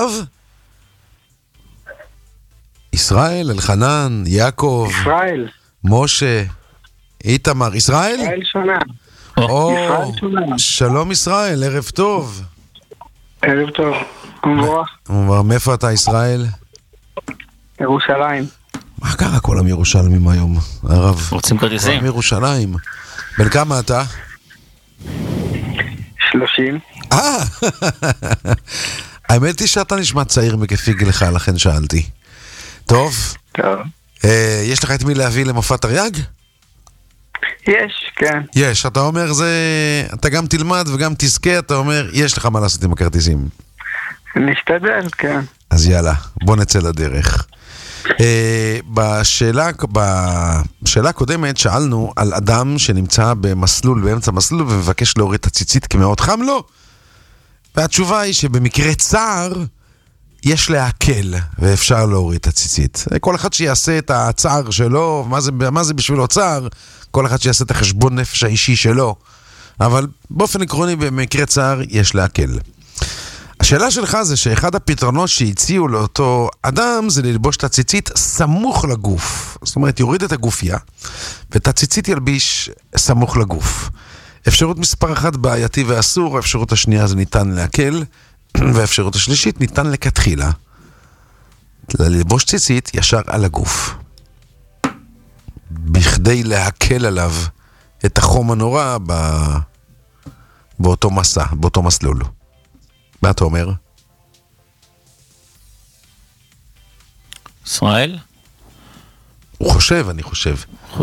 ישראל, אלחנן, יעקב, ישראל, משה, איתמר, ישראל? ישראל שונה. או, ישראל שונה. שלום ישראל, ערב טוב. ערב טוב, מבורך. מאיפה אתה ישראל? ירושלים. מה קרה כל הירושלמים היום, הרב? רוצים כרטיסים? כל ירושלים. בן כמה אתה? שלושים. אה, האמת היא שאתה נשמע צעיר מכפי גילך, לכן שאלתי. טוב. טוב. אה, יש לך את מי להביא למופע תרי"ג? יש, כן. יש, אתה אומר זה, אתה גם תלמד וגם תזכה, אתה אומר, יש לך מה לעשות עם הכרטיסים. נשתדל, כן. אז יאללה, בוא נצא לדרך. בשאלה, בשאלה הקודמת שאלנו על אדם שנמצא במסלול, באמצע מסלול, ומבקש להוריד את הציצית כי מאוד חם לו. והתשובה היא שבמקרה צער יש להקל ואפשר להוריד את הציצית. כל אחד שיעשה את הצער שלו, מה זה, מה זה בשבילו צער, כל אחד שיעשה את החשבון נפש האישי שלו. אבל באופן עקרוני במקרה צער יש להקל. השאלה שלך זה שאחד הפתרונות שהציעו לאותו אדם זה ללבוש את הציצית סמוך לגוף. זאת אומרת, יוריד את הגופיה ואת הציצית ילביש סמוך לגוף. אפשרות מספר אחת בעייתי ואסור, האפשרות השנייה זה ניתן להקל, והאפשרות השלישית ניתן לכתחילה. ללבוש ציצית ישר על הגוף. בכדי להקל עליו את החום הנורא ב... באותו מסע, באותו מסלול. מה אתה אומר? ישראל? הוא חושב, אני חושב.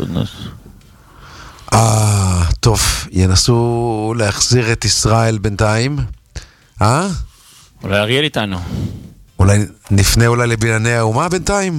אה, טוב, ינסו להחזיר את ישראל בינתיים. אה? אולי אריאל איתנו. אולי נפנה אולי לבנייני האומה בינתיים?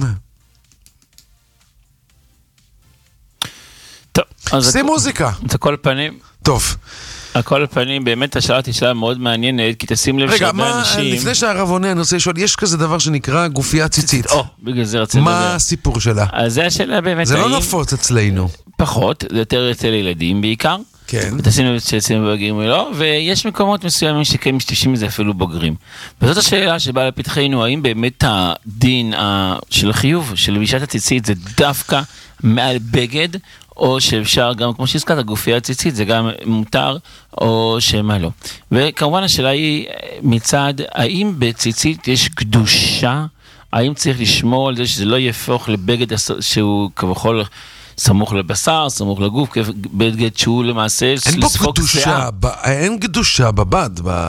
טוב, אז... שים מוזיקה. זה כל פנים. טוב. על כל הפנים, באמת השאלה תשאלה מאוד מעניינת, כי תשים לב שהרבה אנשים... רגע, לפני שהרב עונה, אני רוצה לשאול, יש כזה דבר שנקרא גופייה ציצית. או, בגלל זה רציתי לדבר. מה הסיפור שלה? אז זה השאלה באמת... זה לא נפוץ אצלנו. פחות, זה יותר אצל ילדים בעיקר. כן. ותשים לב שאצלנו בוגרים ולא, ויש מקומות מסוימים שכן משתמשים מזה אפילו בוגרים. וזאת השאלה שבאה לפתחנו, האם באמת הדין של החיוב, של לבישת הציצית, זה דווקא מעל בגד, או שאפשר גם, כמו שהזכרת, הגופייה הציצית, זה גם מותר, או שמה לא. וכמובן השאלה היא מצד, האם בציצית יש קדושה? האם צריך לשמור על זה שזה לא יהפוך לבגד שהוא כבכל סמוך לבשר, סמוך לגוף, בגד שהוא למעשה לספוק שיער? אין קדושה בבד, ב...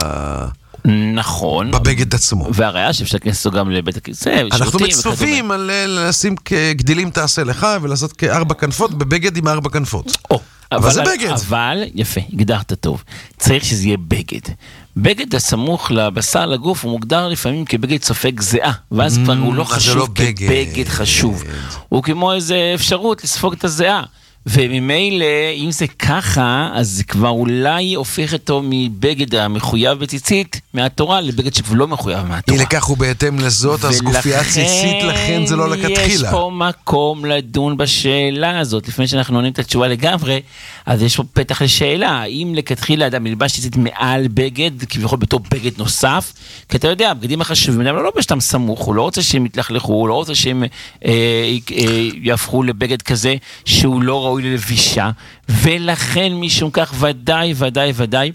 נכון. בבגד עצמו. והראיה שאפשר כנסו גם לבית הכיסא, אנחנו מצטופים על לשים גדילים תעשה לך, ולעשות כארבע כנפות בבגד עם ארבע כנפות. או, אבל זה בגד. אבל, יפה, הגדרת טוב. צריך שזה יהיה בגד. בגד הסמוך לבשר לגוף הוא מוגדר לפעמים כבגד סופג זהה, ואז כבר הוא לא חשוב כבגד חשוב. הוא כמו איזה אפשרות לספוג את הזהה. וממילא, אם זה ככה, אז זה כבר אולי הופך אותו מבגד המחויב בציצית מהתורה לבגד שכבר לא מחויב מהתורה. היא לכך ובהתאם לזאת, אז גופייה ציצית, לכן זה לא לכתחילה. יש פה מקום לדון בשאלה הזאת. לפני שאנחנו עונים את התשובה לגמרי, אז יש פה פתח לשאלה, האם לכתחילה אדם ילבש ציצית מעל בגד, כביכול בתור בגד נוסף, כי אתה יודע, הבגדים החשובים, אדם לא בשתם סמוך, הוא לא רוצה שהם יתלכלכו, הוא לא רוצה שהם אה, אה, יהפכו לבגד כזה, שהוא לא ראוי ללבישה, ולכן משום כך ודאי, ודאי, ודאי,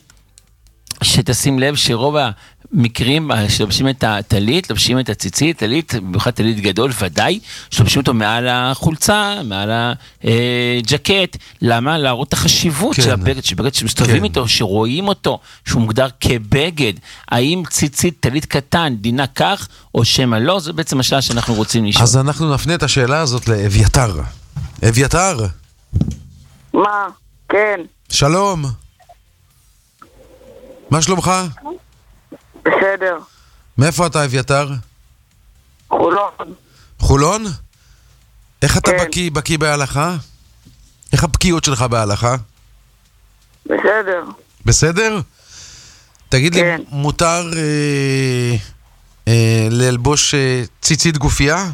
שתשים לב שרוב המקרים שלובשים את הטלית, לובשים את הציצית, טלית, במיוחד טלית גדול, ודאי, שלובשים אותו מעל החולצה, מעל הג'קט, למה? להראות את החשיבות כן. של הבגד, שבגד שמסתובבים כן. איתו, שרואים אותו, שהוא מוגדר כבגד, האם ציצית, טלית קטן, דינה כך, או שמה לא, זה בעצם השאלה שאנחנו רוצים לשאול. אז אנחנו נפנה את השאלה הזאת לאביתר. אביתר? מה? כן. שלום. מה שלומך? בסדר. מאיפה אתה אביתר? חולון. חולון? איך אתה כן. בקיא, בקיא בהלכה? איך הבקיאות שלך בהלכה? בסדר. בסדר? תגיד כן. לי, מותר אה, אה, ללבוש אה, ציצית גופייה?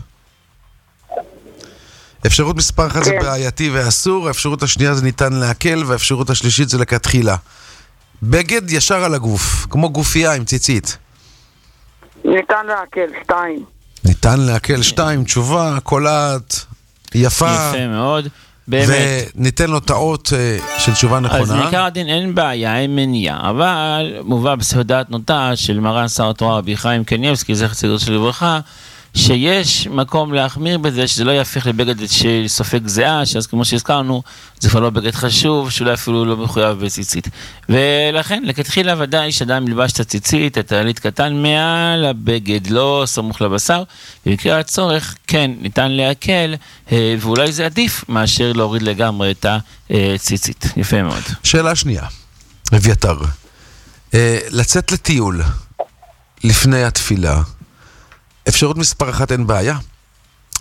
אפשרות מספר אחת כן. זה בעייתי ואסור, האפשרות השנייה זה ניתן להקל, והאפשרות השלישית זה לכתחילה. בגד ישר על הגוף, כמו גופייה עם ציצית. ניתן להקל, שתיים. ניתן להקל, שתיים, תשובה, קולעת, יפה. יפה מאוד, באמת. וניתן לו טעות uh, של תשובה נכונה. אז נקרא הדין אין בעיה, אין מניעה, אבל מובא בסעודת נוטה של מרן שר התורה רבי חיים קניבסקי, זכר צדיק לברכה, שיש מקום להחמיר בזה, שזה לא יהפך לבגד של סופג זהה, שאז כמו שהזכרנו, זה כבר לא בגד חשוב, שאולי אפילו לא מחויב בציצית. ולכן, לכתחילה ודאי שאדם ילבש את הציצית, את העלית קטן מעל הבגד, לא סמוך לבשר, ובקריאה הצורך, כן, ניתן להקל, ואולי זה עדיף מאשר להוריד לגמרי את הציצית. יפה מאוד. שאלה שנייה, אביתר, לצאת לטיול לפני התפילה, אפשרות מספר אחת אין בעיה.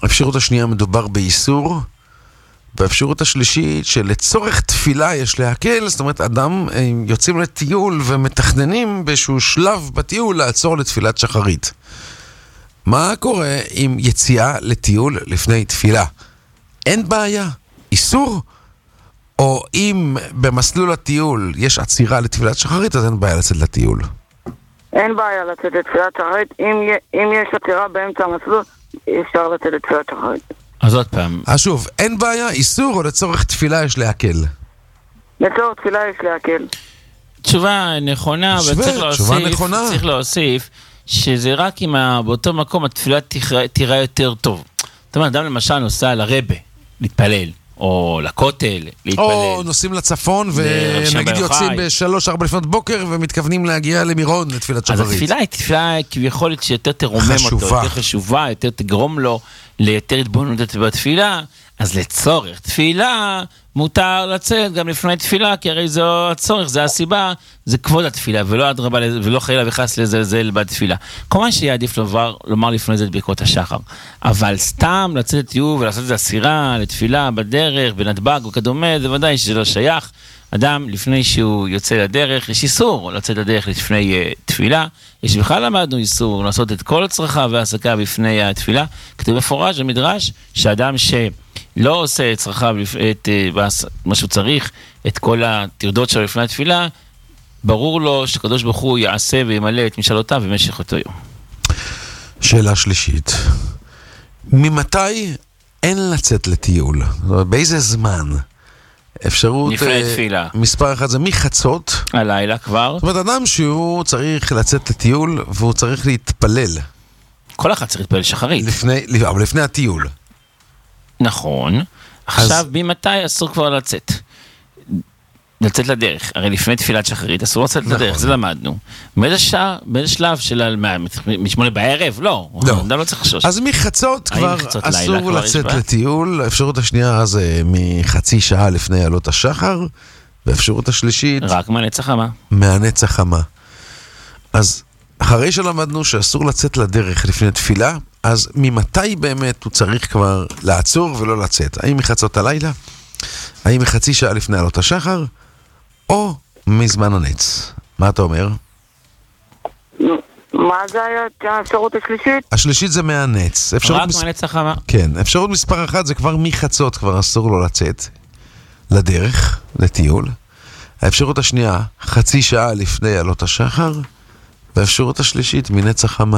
האפשרות השנייה מדובר באיסור, והאפשרות השלישית שלצורך תפילה יש להקל, זאת אומרת אדם יוצאים לטיול ומתכננים באיזשהו שלב בטיול לעצור לתפילת שחרית. מה קורה עם יציאה לטיול לפני תפילה? אין בעיה, איסור? או אם במסלול הטיול יש עצירה לתפילת שחרית, אז אין בעיה לצאת לטיול. אין בעיה לצאת לתפילת שחרית. אם, אם יש עצירה באמצע המסלול, אפשר לצאת לתפילת שחרית. אז עוד פעם. אז שוב, אין בעיה, איסור או לצורך תפילה יש להקל? לצורך תפילה יש להקל. תשובה נכונה, אבל צריך להוסיף, צריך להוסיף שזה רק אם באותו מקום התפילה תראה יותר טוב. זאת אומרת, אדם למשל נוסע לרבה, להתפלל. או לכותל, להתפלל. או נוסעים לצפון ונגיד יוצאים בשלוש, ארבע לפנות בוקר ומתכוונים להגיע למירון לתפילת שחרית. אז התפילה היא תפילה כביכולת שיותר תרומם אותו, יותר חשובה, יותר תגרום לו ליותר התבוננות בתפילה. אז לצורך תפילה מותר לצאת גם לפני תפילה, כי הרי זו הצורך, זה הסיבה, זה כבוד התפילה, ולא אדרבה, ולא חלילה וחס לזלזל בתפילה. כמובן שיהיה עדיף לומר, לומר לפני זה את ברכות השחר, אבל סתם לצאת לטיול ולעשות את הסירה לתפילה בדרך, בנתב"ג וכדומה, זה ודאי שזה לא שייך. אדם לפני שהוא יוצא לדרך, יש איסור לצאת לדרך לפני uh, תפילה, יש בכלל למדנו איסור לעשות את כל הצרכה והעסקה בפני התפילה, כתוב מפורש במדרש שאדם שלא עושה את צרכיו, את uh, מה שהוא צריך, את כל התרדות שלו לפני התפילה, ברור לו שקדוש ברוך הוא יעשה וימלא את משאלותיו במשך אותו יום. שאלה שלישית, ממתי אין לצאת לטיול? באיזה זמן? אפשרות תפילה. מספר אחד זה מחצות הלילה כבר. זאת אומרת, אדם שהוא צריך לצאת לטיול והוא צריך להתפלל. כל אחד צריך להתפלל שחרית. לפני, אבל לפני הטיול. נכון. עכשיו, ממתי אסור כבר לצאת? לצאת לדרך. הרי לפני תפילת שחרית אסור לצאת לדרך, זה למדנו. באיזה שעה, באיזה שלב של משמונה בערב? לא. אדם לא צריך לחשוש. אז מחצות כבר אסור לצאת לטיול. האפשרות השנייה זה מחצי שעה לפני עלות השחר, והאפשרות השלישית רק מהנץ החמה. מהנץ החמה. אז אחרי שלמדנו שאסור לצאת לדרך לפני תפילה, אז ממתי באמת הוא צריך כבר לעצור ולא לצאת? האם מחצות הלילה? האם מחצי שעה לפני עלות השחר? או מזמן הנץ? מה אתה אומר? מה זה היה האפשרות השלישית? השלישית זה מהנץ. רק מס... מהנץ החמה. כן, אפשרות מספר אחת זה כבר מחצות, כבר אסור לו לצאת לדרך, לטיול. האפשרות השנייה, חצי שעה לפני עלות השחר, והאפשרות השלישית, מנץ החמה.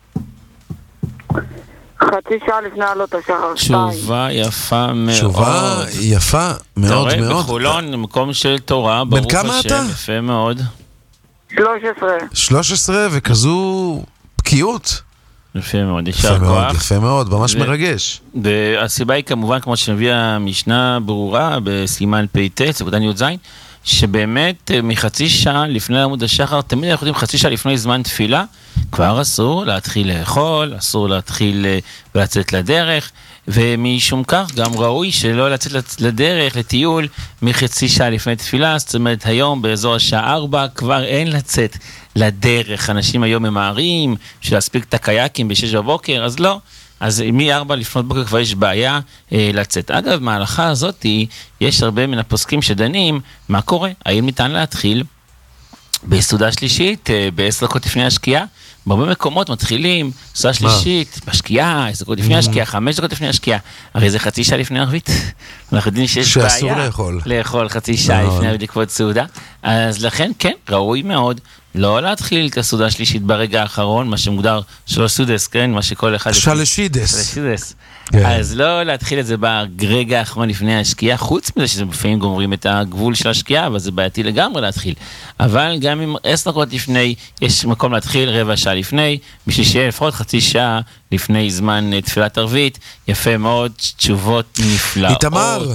חצי שעה לפני עלות השחר. תשובה יפה מאוד. תשובה יפה מאוד מאוד. אתה רואה בחולון, מקום של תורה, ברוך השם. בן כמה אתה? יפה מאוד. שלוש עשרה. שלוש עשרה וכזו בקיאות. יפה מאוד, ישר כוח. יפה מאוד, ממש מרגש. והסיבה היא כמובן, כמו שנביא המשנה ברורה, בסימן פ"ט, סקודן י"ז, שבאמת מחצי שעה לפני עמוד השחר, תמיד אנחנו יודעים חצי שעה לפני זמן תפילה, כבר אסור להתחיל לאכול, אסור להתחיל לצאת לדרך, ומשום כך גם ראוי שלא לצאת לדרך, לטיול, מחצי שעה לפני תפילה. זאת אומרת, היום באזור השעה ארבע כבר אין לצאת לדרך. אנשים היום ממהרים, שלהספיק את הקייקים בשש בבוקר, אז לא. אז מ-ארבע לפנות בוקר כבר יש בעיה אה, לצאת. אגב, מההלכה הזאת יש הרבה מן הפוסקים שדנים מה קורה. האם ניתן להתחיל בסעודה שלישית, אה, בעשר דקות לפני השקיעה? בהרבה מקומות מתחילים סעודה שלישית, בשקיעה, עשר דקות לפני השקיעה, חמש דקות לפני השקיעה. הרי זה חצי שעה לפני ערבית. אנחנו יודעים שיש בעיה. שאסור לאכול. לאכול חצי שעה לפני ערבית לכבוד סעודה. אז לכן, כן, ראוי מאוד לא להתחיל את הסעודה השלישית ברגע האחרון, מה שמוגדר שלוש סודס, כן? מה שכל אחד... שלשידס. שלשידס. אז לא להתחיל את זה ברגע האחרון לפני השקיעה, חוץ מזה שזה לפעמים גומרים את הגבול של השקיעה, אבל זה בעייתי לגמרי להתחיל. אבל גם אם עשר דקות לפני, יש מקום להתחיל רבע שעה לפני, בשביל שיהיה לפחות חצי שעה לפני זמן תפילת ערבית. יפה מאוד, תשובות נפלאות. איתמר,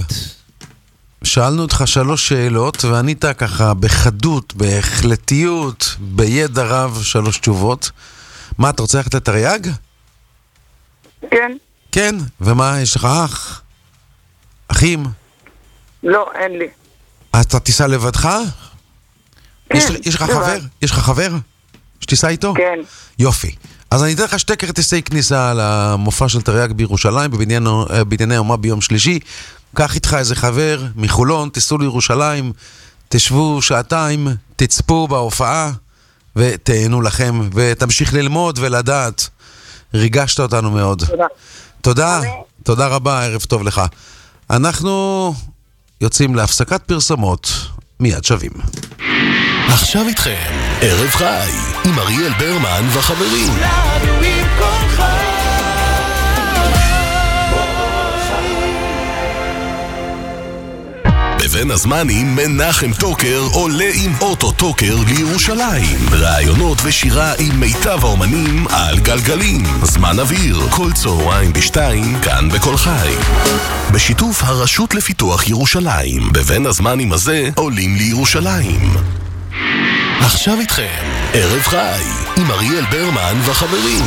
שאלנו אותך שלוש שאלות, וענית ככה בחדות, בהחלטיות, בידע רב, שלוש תשובות. מה, אתה רוצה ללכת לתרי"ג? כן. כן? ומה, יש לך אח? אחים? לא, אין לי. אתה תיסע לבדך? כן. יש, יש לך חבר? יש לך חבר? שתיסע איתו? כן. יופי. אז אני אתן לך שתי כרטיסי כניסה למופע של תרי"ג בירושלים, בבנייני האומה ביום שלישי. קח איתך איזה חבר מחולון, תיסעו לירושלים, תשבו שעתיים, תצפו בהופעה ותהנו לכם, ותמשיך ללמוד ולדעת. ריגשת אותנו מאוד. תודה. תודה, תודה רבה, ערב טוב לך. אנחנו יוצאים להפסקת פרסומות, מיד שווים. עכשיו איתכם, ערב חי, עם אריאל ברמן וחברים. בבין הזמנים מנחם טוקר עולה עם אוטו טוקר לירושלים. רעיונות ושירה עם מיטב האומנים על גלגלים. זמן אוויר, כל צהריים בשתיים, כאן בכל חי. בשיתוף הרשות לפיתוח ירושלים. בבין הזמנים הזה עולים לירושלים. עכשיו איתכם, ערב חי, עם אריאל ברמן וחברים.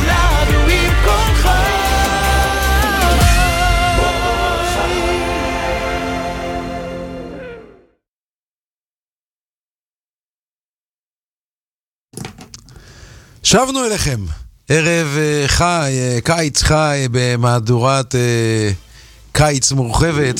שבנו אליכם, ערב חי, קיץ חי במהדורת קיץ מורחבת.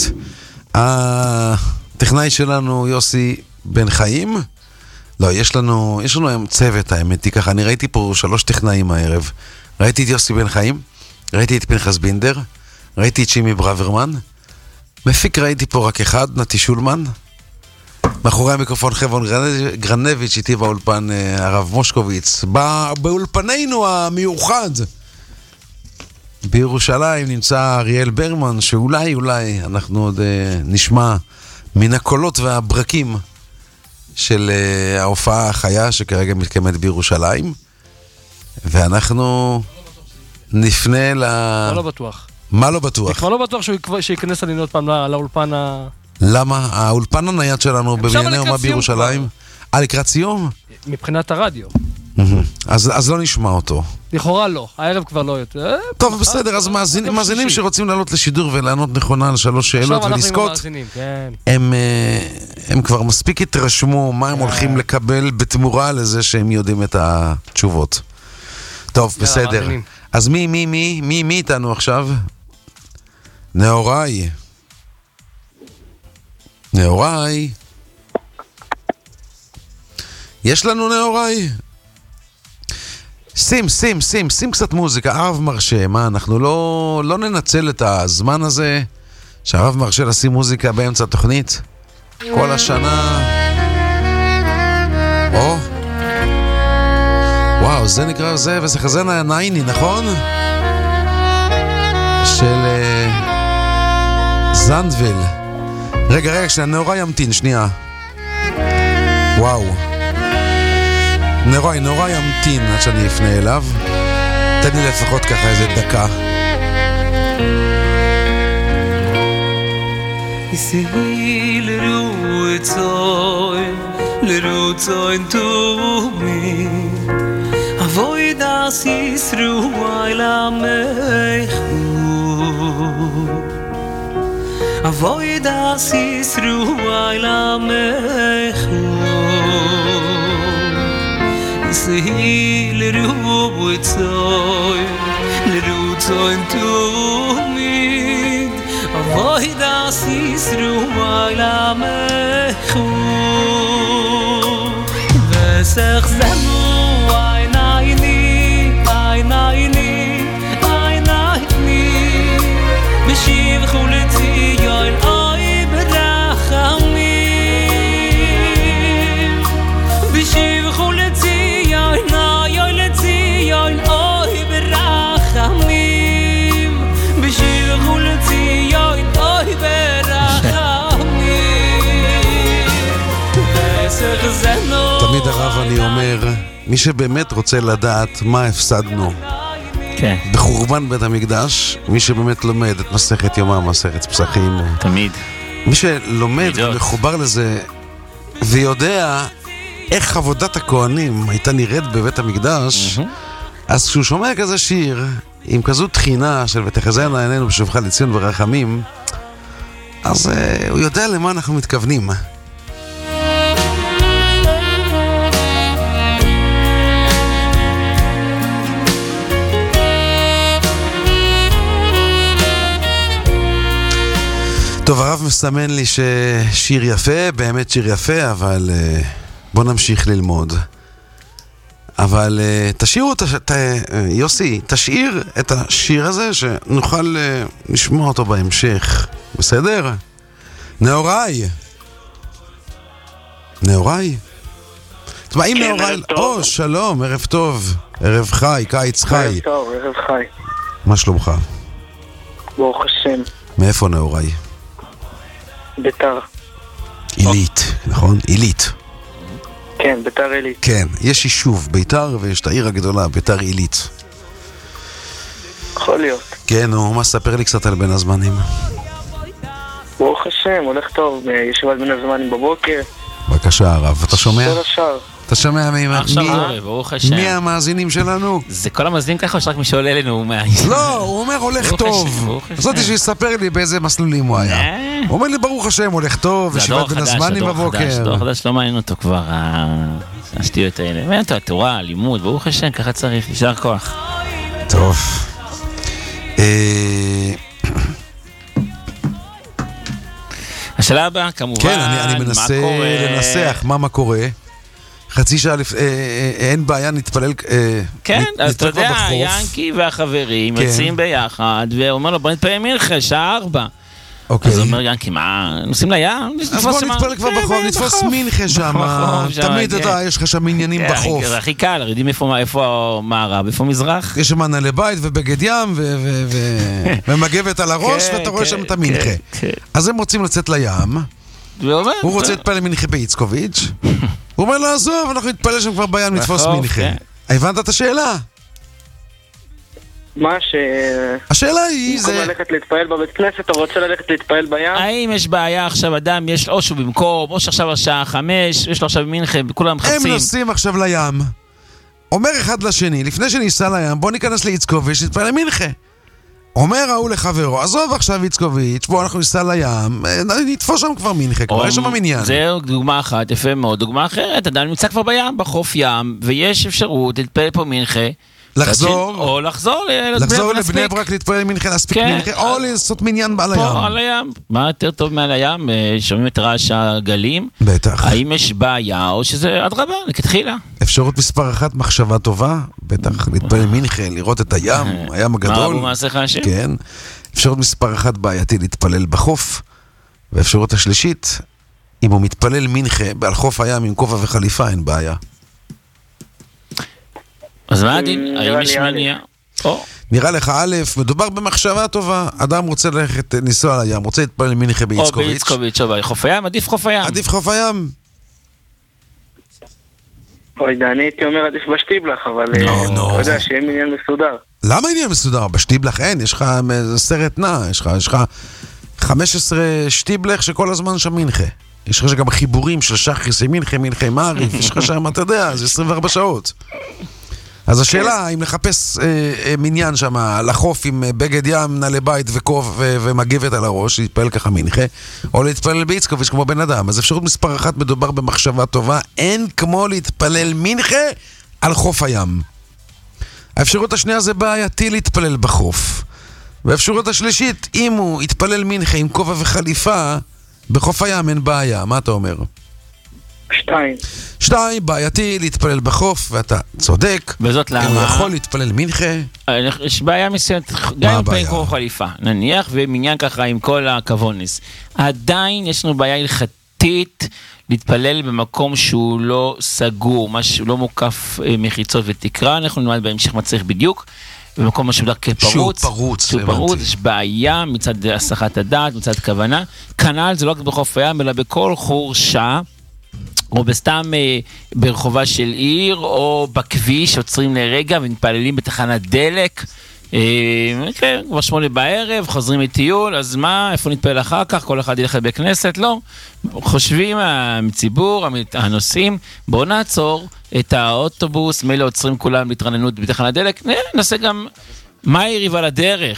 הטכנאי שלנו יוסי בן חיים. לא, יש לנו, יש לנו היום צוות, האמת היא ככה. אני ראיתי פה שלוש טכנאים הערב. ראיתי את יוסי בן חיים, ראיתי את פנחס בינדר, ראיתי את שימי ברוורמן. מפיק ראיתי פה רק אחד, נתי שולמן. מאחורי המיקרופון חברון גרנביץ', איתי באולפן הרב מושקוביץ. באולפנינו המיוחד בירושלים נמצא אריאל ברמן, שאולי אולי אנחנו עוד נשמע מן הקולות והברקים של ההופעה החיה שכרגע מתקיימת בירושלים. ואנחנו נפנה ל... מה לא בטוח? מה לא בטוח? אני כבר לא בטוח שהוא ייכנס עלינו עוד פעם לאולפן ה... למה? האולפן הנייד שלנו בבנייני האומה בירושלים. אה, לקראת סיום? מבחינת הרדיו. אז, אז לא נשמע אותו. לכאורה לא, הערב כבר לא יותר. טוב, בסדר, אז מאזינים, מאזינים שרוצים לעלות לשידור ולענות נכונה על שלוש שאלות ולזכות, הם, הם כבר מספיק התרשמו מה הם הולכים לקבל בתמורה לזה שהם יודעים את התשובות. טוב, בסדר. אז מי, מי, מי, מי, מי איתנו עכשיו? נאוראי. נאוראי. יש לנו נאוראי? שים, שים, שים, שים קצת מוזיקה. הרב מרשה, מה, אנחנו לא, לא ננצל את הזמן הזה שהרב מרשה לשים מוזיקה באמצע התוכנית? כל השנה... או, וואו, זה נקרא, זה, וזה חזן הנייני, נכון? של uh, זנדוויל. רגע, רגע, שהנאורה ימתין, שנייה. וואו. נאורה, נאורה ימתין עד שאני אפנה אליו. תן לי לפחות ככה איזה דקה. יסהי לרוצוי, לרוצוי תומי אבוי דס ישרוי למחו אבוי דס ישרוי למחו יסהי לרוצוי, לרוצוי תומי אבוי דס ישרוי למחו וסך זנו עינייני, עינייני, עינייני בשבחו לציון אוי ברחמים בשבחו לציון אוי לציון אוי ברחמים בשבחו לציון אוי ברחמים וסך זנו. תמיד הרב אני אומר, מי שבאמת רוצה לדעת מה הפסדנו כן. בחורבן בית המקדש, מי שבאמת לומד את מסכת יומא, מסכת פסחים, תמיד מי שלומד ומחובר לזה ויודע איך עבודת הכהנים הייתה נראית בבית המקדש, אז כשהוא שומע כזה שיר עם כזו תחינה של ותחזינה עינינו בשובך לציון ברחמים, אז uh, הוא יודע למה אנחנו מתכוונים. טוב, הרב מסמן לי ששיר יפה, באמת שיר יפה, אבל uh, בוא נמשיך ללמוד. אבל uh, תשאירו, תש... ת... uh, יוסי, תשאיר את השיר הזה שנוכל uh, לשמוע אותו בהמשך. בסדר? נאוריי. נאוריי? תשמע, אם נאוריי... או, שלום, ערב טוב. ערב חי, קיץ חי. ערב טוב, ערב חי. מה שלומך? ברוך השם. מאיפה נאוריי? ביתר. עילית, נכון? עילית. כן, ביתר עילית. כן, יש יישוב ביתר ויש את העיר הגדולה, ביתר עילית. יכול להיות. כן, נו, מה ספר לי קצת על בין הזמנים? ברוך השם, הולך טוב, ישיבת בין הזמנים בבוקר. בבקשה הרב, אתה שומע? כל השאר. אתה שומע מי, עכשיו מי, הרי, ברוך השם. מי המאזינים שלנו? זה כל המאזינים ככה, שרק מי שעולה אלינו הוא מה... לא, הוא אומר הולך טוב. חשבתי שיספר לי באיזה מסלולים הוא היה. הוא אומר לי ברוך השם, הולך טוב, ישיבת בין הזמנים בבוקר. דור חדש, לא מעניין אותו כבר השטויות האלה. מעניין אותו התורה, הלימוד, ברוך השם, ככה צריך, יישר כוח. טוב. השאלה הבאה, כמובן, כן, אני מנסה לנסח מה מה קורה. חצי שעה לפני, אין בעיה, נתפלל, כן, אז אתה יודע, ינקי והחברים יוצאים ביחד, ואומר לו, בוא נתפלל מנחה, שעה ארבע. אז אומר ינקי, מה, נוסעים לים? אז בוא נתפלל כבר בחוף, נתפוס מנחה שם, תמיד אתה, יש לך שם עניינים בחוף. זה הכי קל, יודעים איפה מערב, איפה מזרח. יש שם נעלי בית ובגד ים, ומגבת על הראש, ואתה רואה שם את המנחה. אז הם רוצים לצאת לים, הוא רוצה להתפלל מנחה באיצקוביץ', הוא אומר לו, עזוב, אנחנו נתפלל שם כבר בים, נתפוס מנחה. הבנת את השאלה? מה ש... השאלה היא זה... במקום ללכת להתפעל בבית כנסת, או רוצה ללכת להתפעל בים? האם יש בעיה עכשיו, אדם, יש או שהוא במקום, או שעכשיו השעה חמש, יש לו עכשיו מנחה, כולם מחפשים. הם נוסעים עכשיו לים, אומר אחד לשני, לפני שניסע לים, בוא ניכנס לאיצקוביץ', נתפעל מנחה. אומר ההוא לחברו, עזוב עכשיו איצקוביץ', בוא אנחנו ניסע לים, נתפוס שם כבר מנחה, כבר יש שם מניין. זהו, דוגמה אחת, יפה מאוד. דוגמה אחרת, אדם נמצא כבר בים, בחוף ים, ויש אפשרות להתפעל פה מנחה, לחזור, או לחזור לחזור לבני ברק להתפעל מנחה, להספיק מנחה, או לעשות מניין על הים. פה על הים, מה יותר טוב מעל הים? שומעים את רעש הגלים? בטח. האם יש בעיה, או שזה אדרבה, לכתחילה? אפשרות מספר אחת, מחשבה טובה, בטח, להתפעל מנחה, לראות את הים, הים הגדול. מה רבו מעשיך השם? כן. אפשרות מספר אחת, בעייתי, להתפלל בחוף, ואפשרות השלישית, אם הוא מתפלל מנחה, על חוף הים עם כובע וחליפה, אין בעיה. אז מה הדין? האם יש מניעה? נראה לך, א', מדובר במחשבה טובה, אדם רוצה ללכת, לנסוע לים, רוצה להתפלל מנחה באיצקוביץ'. או באיצקוביץ', או בחוף הים, עדיף חוף הים. עדיף חוף הים. אוי, אני הייתי אומר עדיף בשטיבלח, אבל אתה יודע שיהיה עניין מסודר. למה עניין מסודר? בשטיבלח אין, יש לך סרט נע, יש לך חמש עשרה שטיבלח שכל הזמן שם מנחה. יש לך גם חיבורים של שחריס, מנחה, מנחה, מעריף, יש לך שם, אתה יודע, זה עשרים וארבע שעות. אז השאלה, אם לחפש אה, אה, מניין שם, לחוף עם אה, בגד ים, נעלי בית וקוף ו- ומגבת על הראש, להתפעל ככה מנחה, או להתפלל באיצקוביץ' כמו בן אדם. אז אפשרות מספר אחת, מדובר במחשבה טובה, אין כמו להתפלל מנחה על חוף הים. האפשרות השנייה זה בעייתי להתפלל בחוף. והאפשרות השלישית, אם הוא יתפלל מנחה עם כובע וחליפה, בחוף הים אין בעיה. מה אתה אומר? שתיים. שתיים, בעייתי להתפלל בחוף, ואתה צודק. וזאת למה? הוא יכול להתפלל מנחה. יש בעיה מסוימת, גם עם פעמים כמו חליפה. נניח, ומניין ככה עם כל הכבונס. עדיין יש לנו בעיה הלכתית להתפלל במקום שהוא לא סגור, משהו לא מוקף מחיצות ותקרה. אנחנו נלמד בהמשך מה צריך בדיוק. במקום משהו כפרוץ. שהוא פרוץ. שהוא פרוץ, יש בעיה מצד הסחת הדעת, מצד כוונה. כנ"ל זה לא רק בחוף הים, אלא בכל חורשה. או בסתם אה, ברחובה של עיר, או בכביש, עוצרים לרגע ונתפללים בתחנת דלק, אה, כן, כבר שמונה בערב, חוזרים לטיול, אז מה, איפה נתפלל אחר כך? כל אחד ילך לבית כנסת? לא. חושבים הציבור, הנוסעים, בואו נעצור את האוטובוס, מילא עוצרים כולם להתרננות בתחנת דלק, נעשה גם מה יריב על הדרך,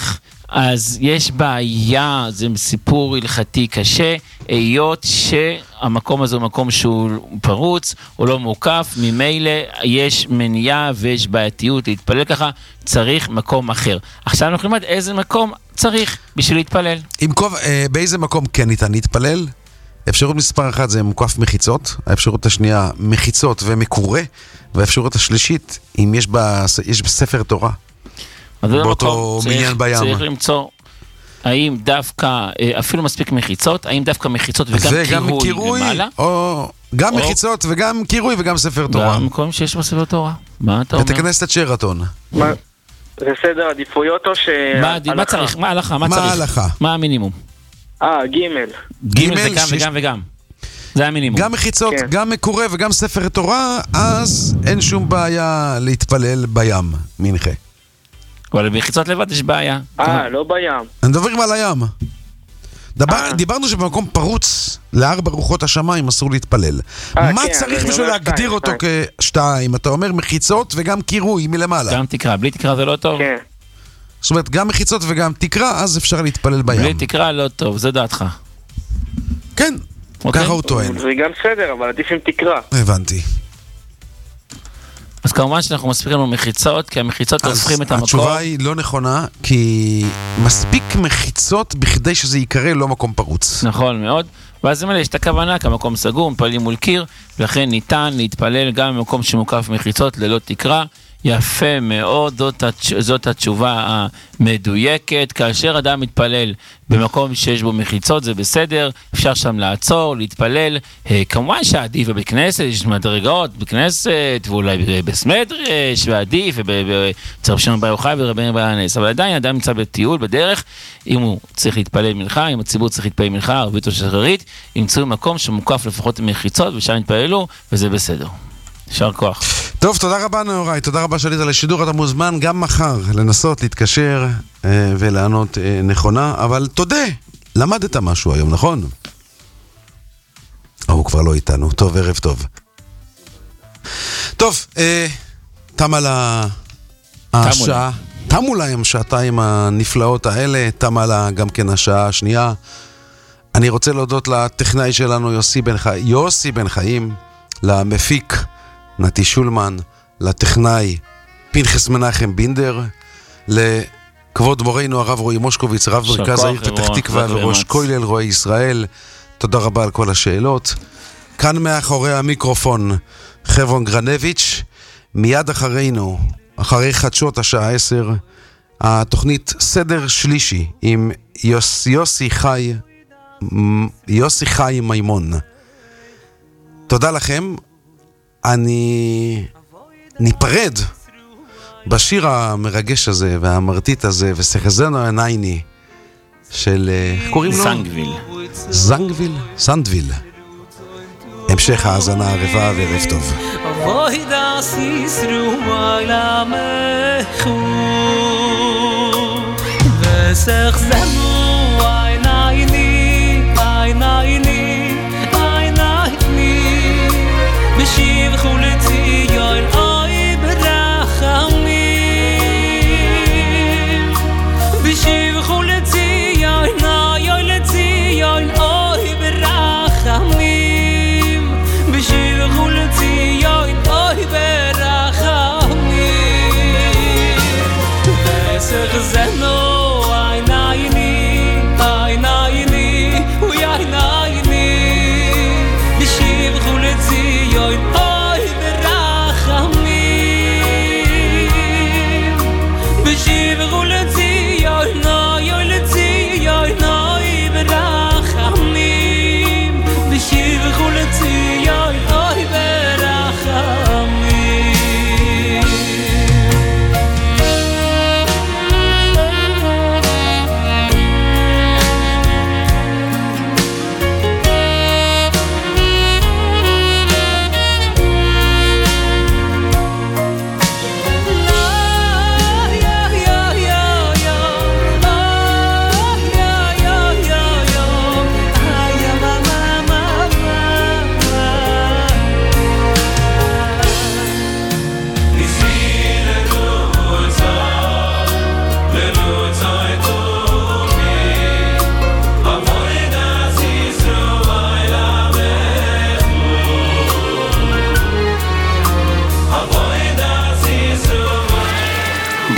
אז יש בעיה, זה סיפור הלכתי קשה, היות שהמקום הזה הוא מקום שהוא פרוץ, הוא לא מוקף, ממילא יש מניעה ויש בעייתיות להתפלל ככה, צריך מקום אחר. עכשיו אנחנו נלמד איזה מקום צריך בשביל להתפלל. עם כוב, אה, באיזה מקום כן ניתן להתפלל? אפשרות מספר אחת זה מוקף מחיצות, האפשרות השנייה מחיצות ומקורה, והאפשרות השלישית, אם יש, בה, יש בספר תורה. באותו מניין בים. צריך למצוא האם דווקא, אפילו מספיק מחיצות, האם דווקא מחיצות וגם קירוי למעלה? או גם מחיצות וגם קירוי וגם ספר תורה. גם מקום שיש בספר תורה. מה אתה אומר? ותכנסת שרתון. זה סדר עדיפויות או ש... מה צריך? מה הלכה? מה צריך? מה המינימום? אה, גימל. גימל זה גם וגם וגם. זה המינימום. גם מחיצות, גם מקורה וגם ספר תורה, אז אין שום בעיה להתפלל בים, מנחה. אבל במחיצות לבד יש בעיה. אה, לא בים. מדברים על הים. דבר, דיברנו שבמקום פרוץ לארבע רוחות השמיים אסור להתפלל. 아, מה כן, צריך בשביל להגדיר שתיים, אותו שתיים. כשתיים? אתה אומר מחיצות וגם קירוי מלמעלה. גם תקרה, בלי תקרה זה לא טוב. כן. זאת אומרת, גם מחיצות וגם תקרה, אז אפשר להתפלל בים. בלי תקרה לא טוב, זה דעתך. כן, אוקיי? ככה הוא טוען. זה גם סדר, אבל עדיף עם תקרה. הבנתי. אז כמובן שאנחנו מספיקים לנו מחיצות, כי המחיצות הופכים את המקום. התשובה היא לא נכונה, כי מספיק מחיצות בכדי שזה יקרא לא מקום פרוץ. נכון מאוד. ואז זה מלא, יש את הכוונה, כמקום סגור, מפעלים מול קיר, ולכן ניתן להתפלל גם במקום שמוקף מחיצות ללא תקרה. יפה מאוד, זאת, התש... זאת התשובה המדויקת. כאשר אדם מתפלל במקום שיש בו מחיצות, זה בסדר, אפשר שם לעצור, להתפלל. כמובן שעדיף בבית כנסת, יש מדרגות בכנסת, ואולי בסמדרש, ועדיף, ובצרף שם בר יוחאי ורבי בר הנס. אבל עדיין אדם נמצא בטיול, בדרך, אם הוא צריך להתפלל מנחה, אם הציבור צריך להתפלל מנחה, ערבית או שחרית, ימצאו מקום שמוקף לפחות מחיצות, ושם יתפללו, וזה בסדר. שר כוח. טוב, תודה רבה נאורי, תודה רבה שעלית לשידור. אתה מוזמן גם מחר לנסות להתקשר אה, ולענות אה, נכונה, אבל תודה, למדת משהו היום, נכון? או, הוא כבר לא איתנו. טוב, ערב טוב. טוב, אה, תם על השעה, תם אולי עם שעתיים הנפלאות האלה, תם על גם כן השעה השנייה. אני רוצה להודות לטכנאי שלנו יוסי בן, חי... יוסי בן חיים, למפיק נתי שולמן, לטכנאי פנחס מנחם בינדר, לכבוד מורנו הרב רועי מושקוביץ, רב מרכז העיר פתח תקווה וראש כולל רועי ישראל. תודה רבה על כל השאלות. כאן מאחורי המיקרופון חברון גרנביץ'. מיד אחרינו, אחרי חדשות השעה עשר, התוכנית סדר שלישי עם יוס, יוסי חי יוסי חי מימון. תודה לכם. אני ניפרד בשיר המרגש הזה והמרטיט הזה וסחזנו עינייני של, איך קוראים לו? זנגוויל. זנגוויל? סנדוויל. המשך האזנה ערבה וערב טוב. אבוי דאס ישרו איילה מחו וסחזנו עינייני עינייני עינייני בשיב חולתי יוין אוי ברחמים בשיב חולתי יוין אוי לתי יוין אוי ברחמים בשיב חולתי יוין אוי ברחמים וסחזנו עינייני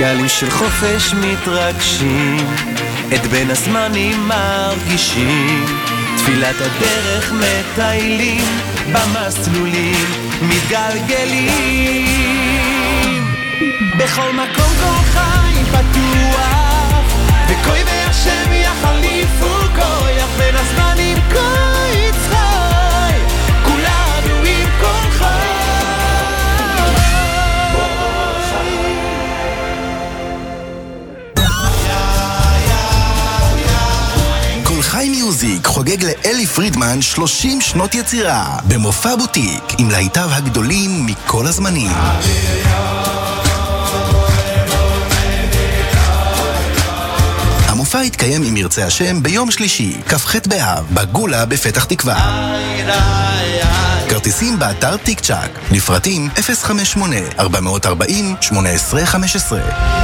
גלים של חופש מתרגשים, את בין הזמנים מרגישים, תפילת הדרך מטיילים, במסלולים מתגלגלים. בכל מקום כל חי פתוח, וכוי והשם יחליפו כויח, בין הזמנים כוי צחי, כולנו עם כל חי. חי מיוזיק חוגג לאלי פרידמן שלושים שנות יצירה במופע בוטיק עם להיטיו הגדולים מכל הזמנים. המופע יתקיים עם ירצה השם ביום שלישי, כ"ח באב, בגולה בפתח תקווה. כרטיסים באתר טיק צ'ק, לפרטים אפס חמש שמונה ארבע ארבע אפס שמונה עשרה חמש עשרה.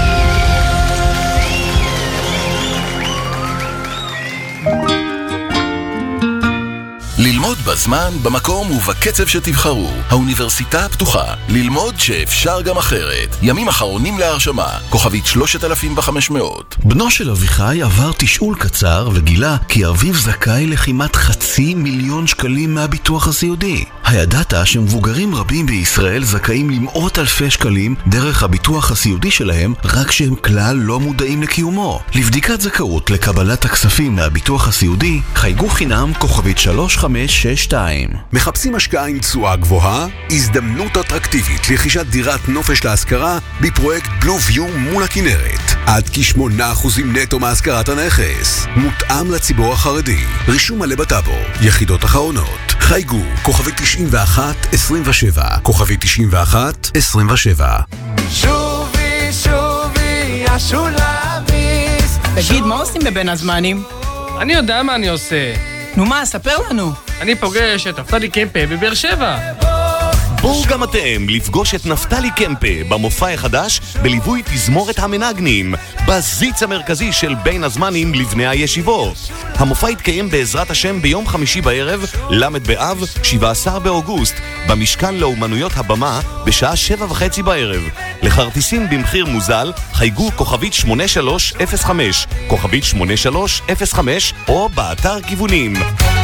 ללמוד בזמן, במקום ובקצב שתבחרו. האוניברסיטה הפתוחה. ללמוד שאפשר גם אחרת. ימים אחרונים להרשמה. כוכבית שלושת אלפים וחמש מאות. בנו של אביחי עבר תשאול קצר וגילה כי אביו זכאי לכמעט חצי מיליון שקלים מהביטוח הסיעודי. הידעת שמבוגרים רבים בישראל זכאים למאות אלפי שקלים דרך הביטוח הסיעודי שלהם, רק שהם כלל לא מודעים לקיומו. לבדיקת זכאות לקבלת הכספים מהביטוח הסיעודי, חייגו חינם כוכבית שלוש חמש שש שתיים. מחפשים השקעה עם תשואה גבוהה? הזדמנות אטרקטיבית לרכישת דירת נופש להשכרה בפרויקט בלו ויו מול הכנרת. עד כשמונה אחוזים נטו מהשכרת הנכס. מותאם לציבור החרדי. רישום מלא בטאבו. יחידות אחרונות. חייגו כוכבית תשעים ואחת עשרים ושבע. כוכבית תשעים ואחת עשרים ושבע. שובי שובי השולמיס. תגיד, מה עושים בבין הזמנים? אני יודע מה אני עושה. נו מה, ספר לנו. אני פוגש את נפתלי קמפה בבאר שבע. בואו גם אתם לפגוש את נפתלי קמפה במופע החדש בליווי תזמורת המנגנים בזיץ המרכזי של בין הזמנים לבני הישיבות. המופע יתקיים בעזרת השם ביום חמישי בערב, למד באב, שבעה עשר באוגוסט, במשכן לאומנויות הבמה בשעה שבע וחצי בערב. לכרטיסים במחיר מוזל חייגו כוכבית שמונה שלוש אפס חמש, כוכבית שמונה שלוש אפס חמש או באתר כיוונים.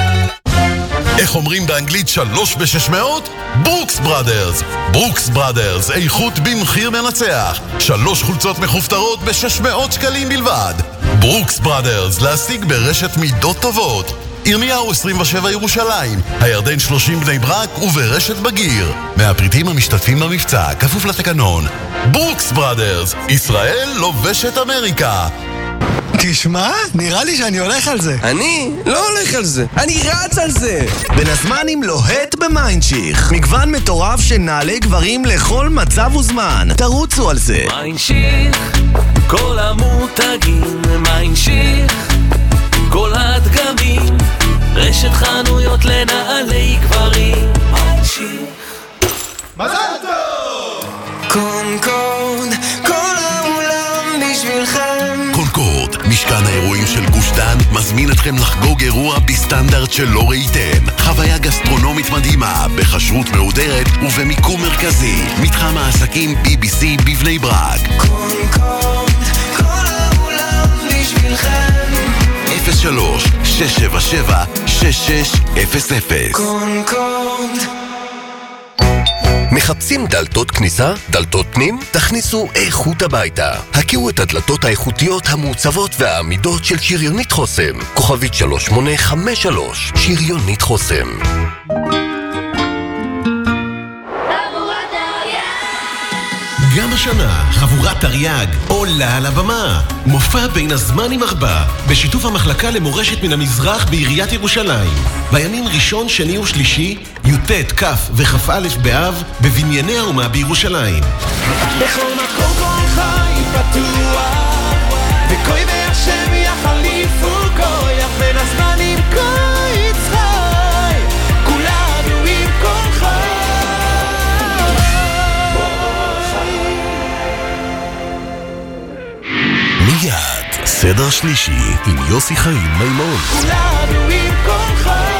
איך אומרים באנגלית שלוש בשש מאות? ברוקס בראדרס. ברוקס בראדרס, איכות במחיר מנצח. שלוש חולצות מחופתרות בשש מאות שקלים בלבד. ברוקס בראדרס, להשיג ברשת מידות טובות. ירמיהו עשרים ושבע ירושלים, הירדן שלושים בני ברק וברשת בגיר. מהפריטים המשתתפים במבצע, כפוף לתקנון. ברוקס בראדרס, ישראל לובשת אמריקה. תשמע, נראה לי שאני הולך על זה. אני לא הולך על זה, אני רץ על זה. בין הזמנים לוהט במיינשיך. מגוון מטורף של נעלי גברים לכל מצב וזמן. תרוצו על זה. מיינשיך, כל המותגים. מיינשיך, כל הדגמים. רשת חנויות לנעלי גברים. מיינשיך. מזל טוב! קונקורד, כל העולם בשבילכם. קונקורד, משכן האירועים של גוש דן, מזמין אתכם לחגוג אירוע בסטנדרט שלא ראיתם. חוויה גסטרונומית מדהימה, בחשרות מהודרת ובמיקום מרכזי. מתחם העסקים בי בי סי בבני ברק. קונקורד, כל העולם בשבילכם. אפס שלוש שש שבע שבע שש שש אפס אפס. קונקורד. מחפשים דלתות כניסה? דלתות פנים? תכניסו איכות הביתה. הכירו את הדלתות האיכותיות המעוצבות והעמידות של שריונית חוסם. כוכבית שלוש שמונה חמש שלוש. שריונית חוסם. גם השנה, חבורת תרי"ג עולה על הבמה. מופע בין הזמנים ארבע, בשיתוף המחלקה למורשת מן המזרח בעיריית ירושלים. בימים ראשון, שני ושלישי, י"ט, כ' וכ"א באב, בבנייני האומה בירושלים. בכל מקום כל חי פתוח, וכוי והשם יחליפו כויח, בין הזמנים כוי צחי, כולנו עם כל חי. מיד, סדר שלישי עם יוסי חיים מימון. כולנו עם כל חי.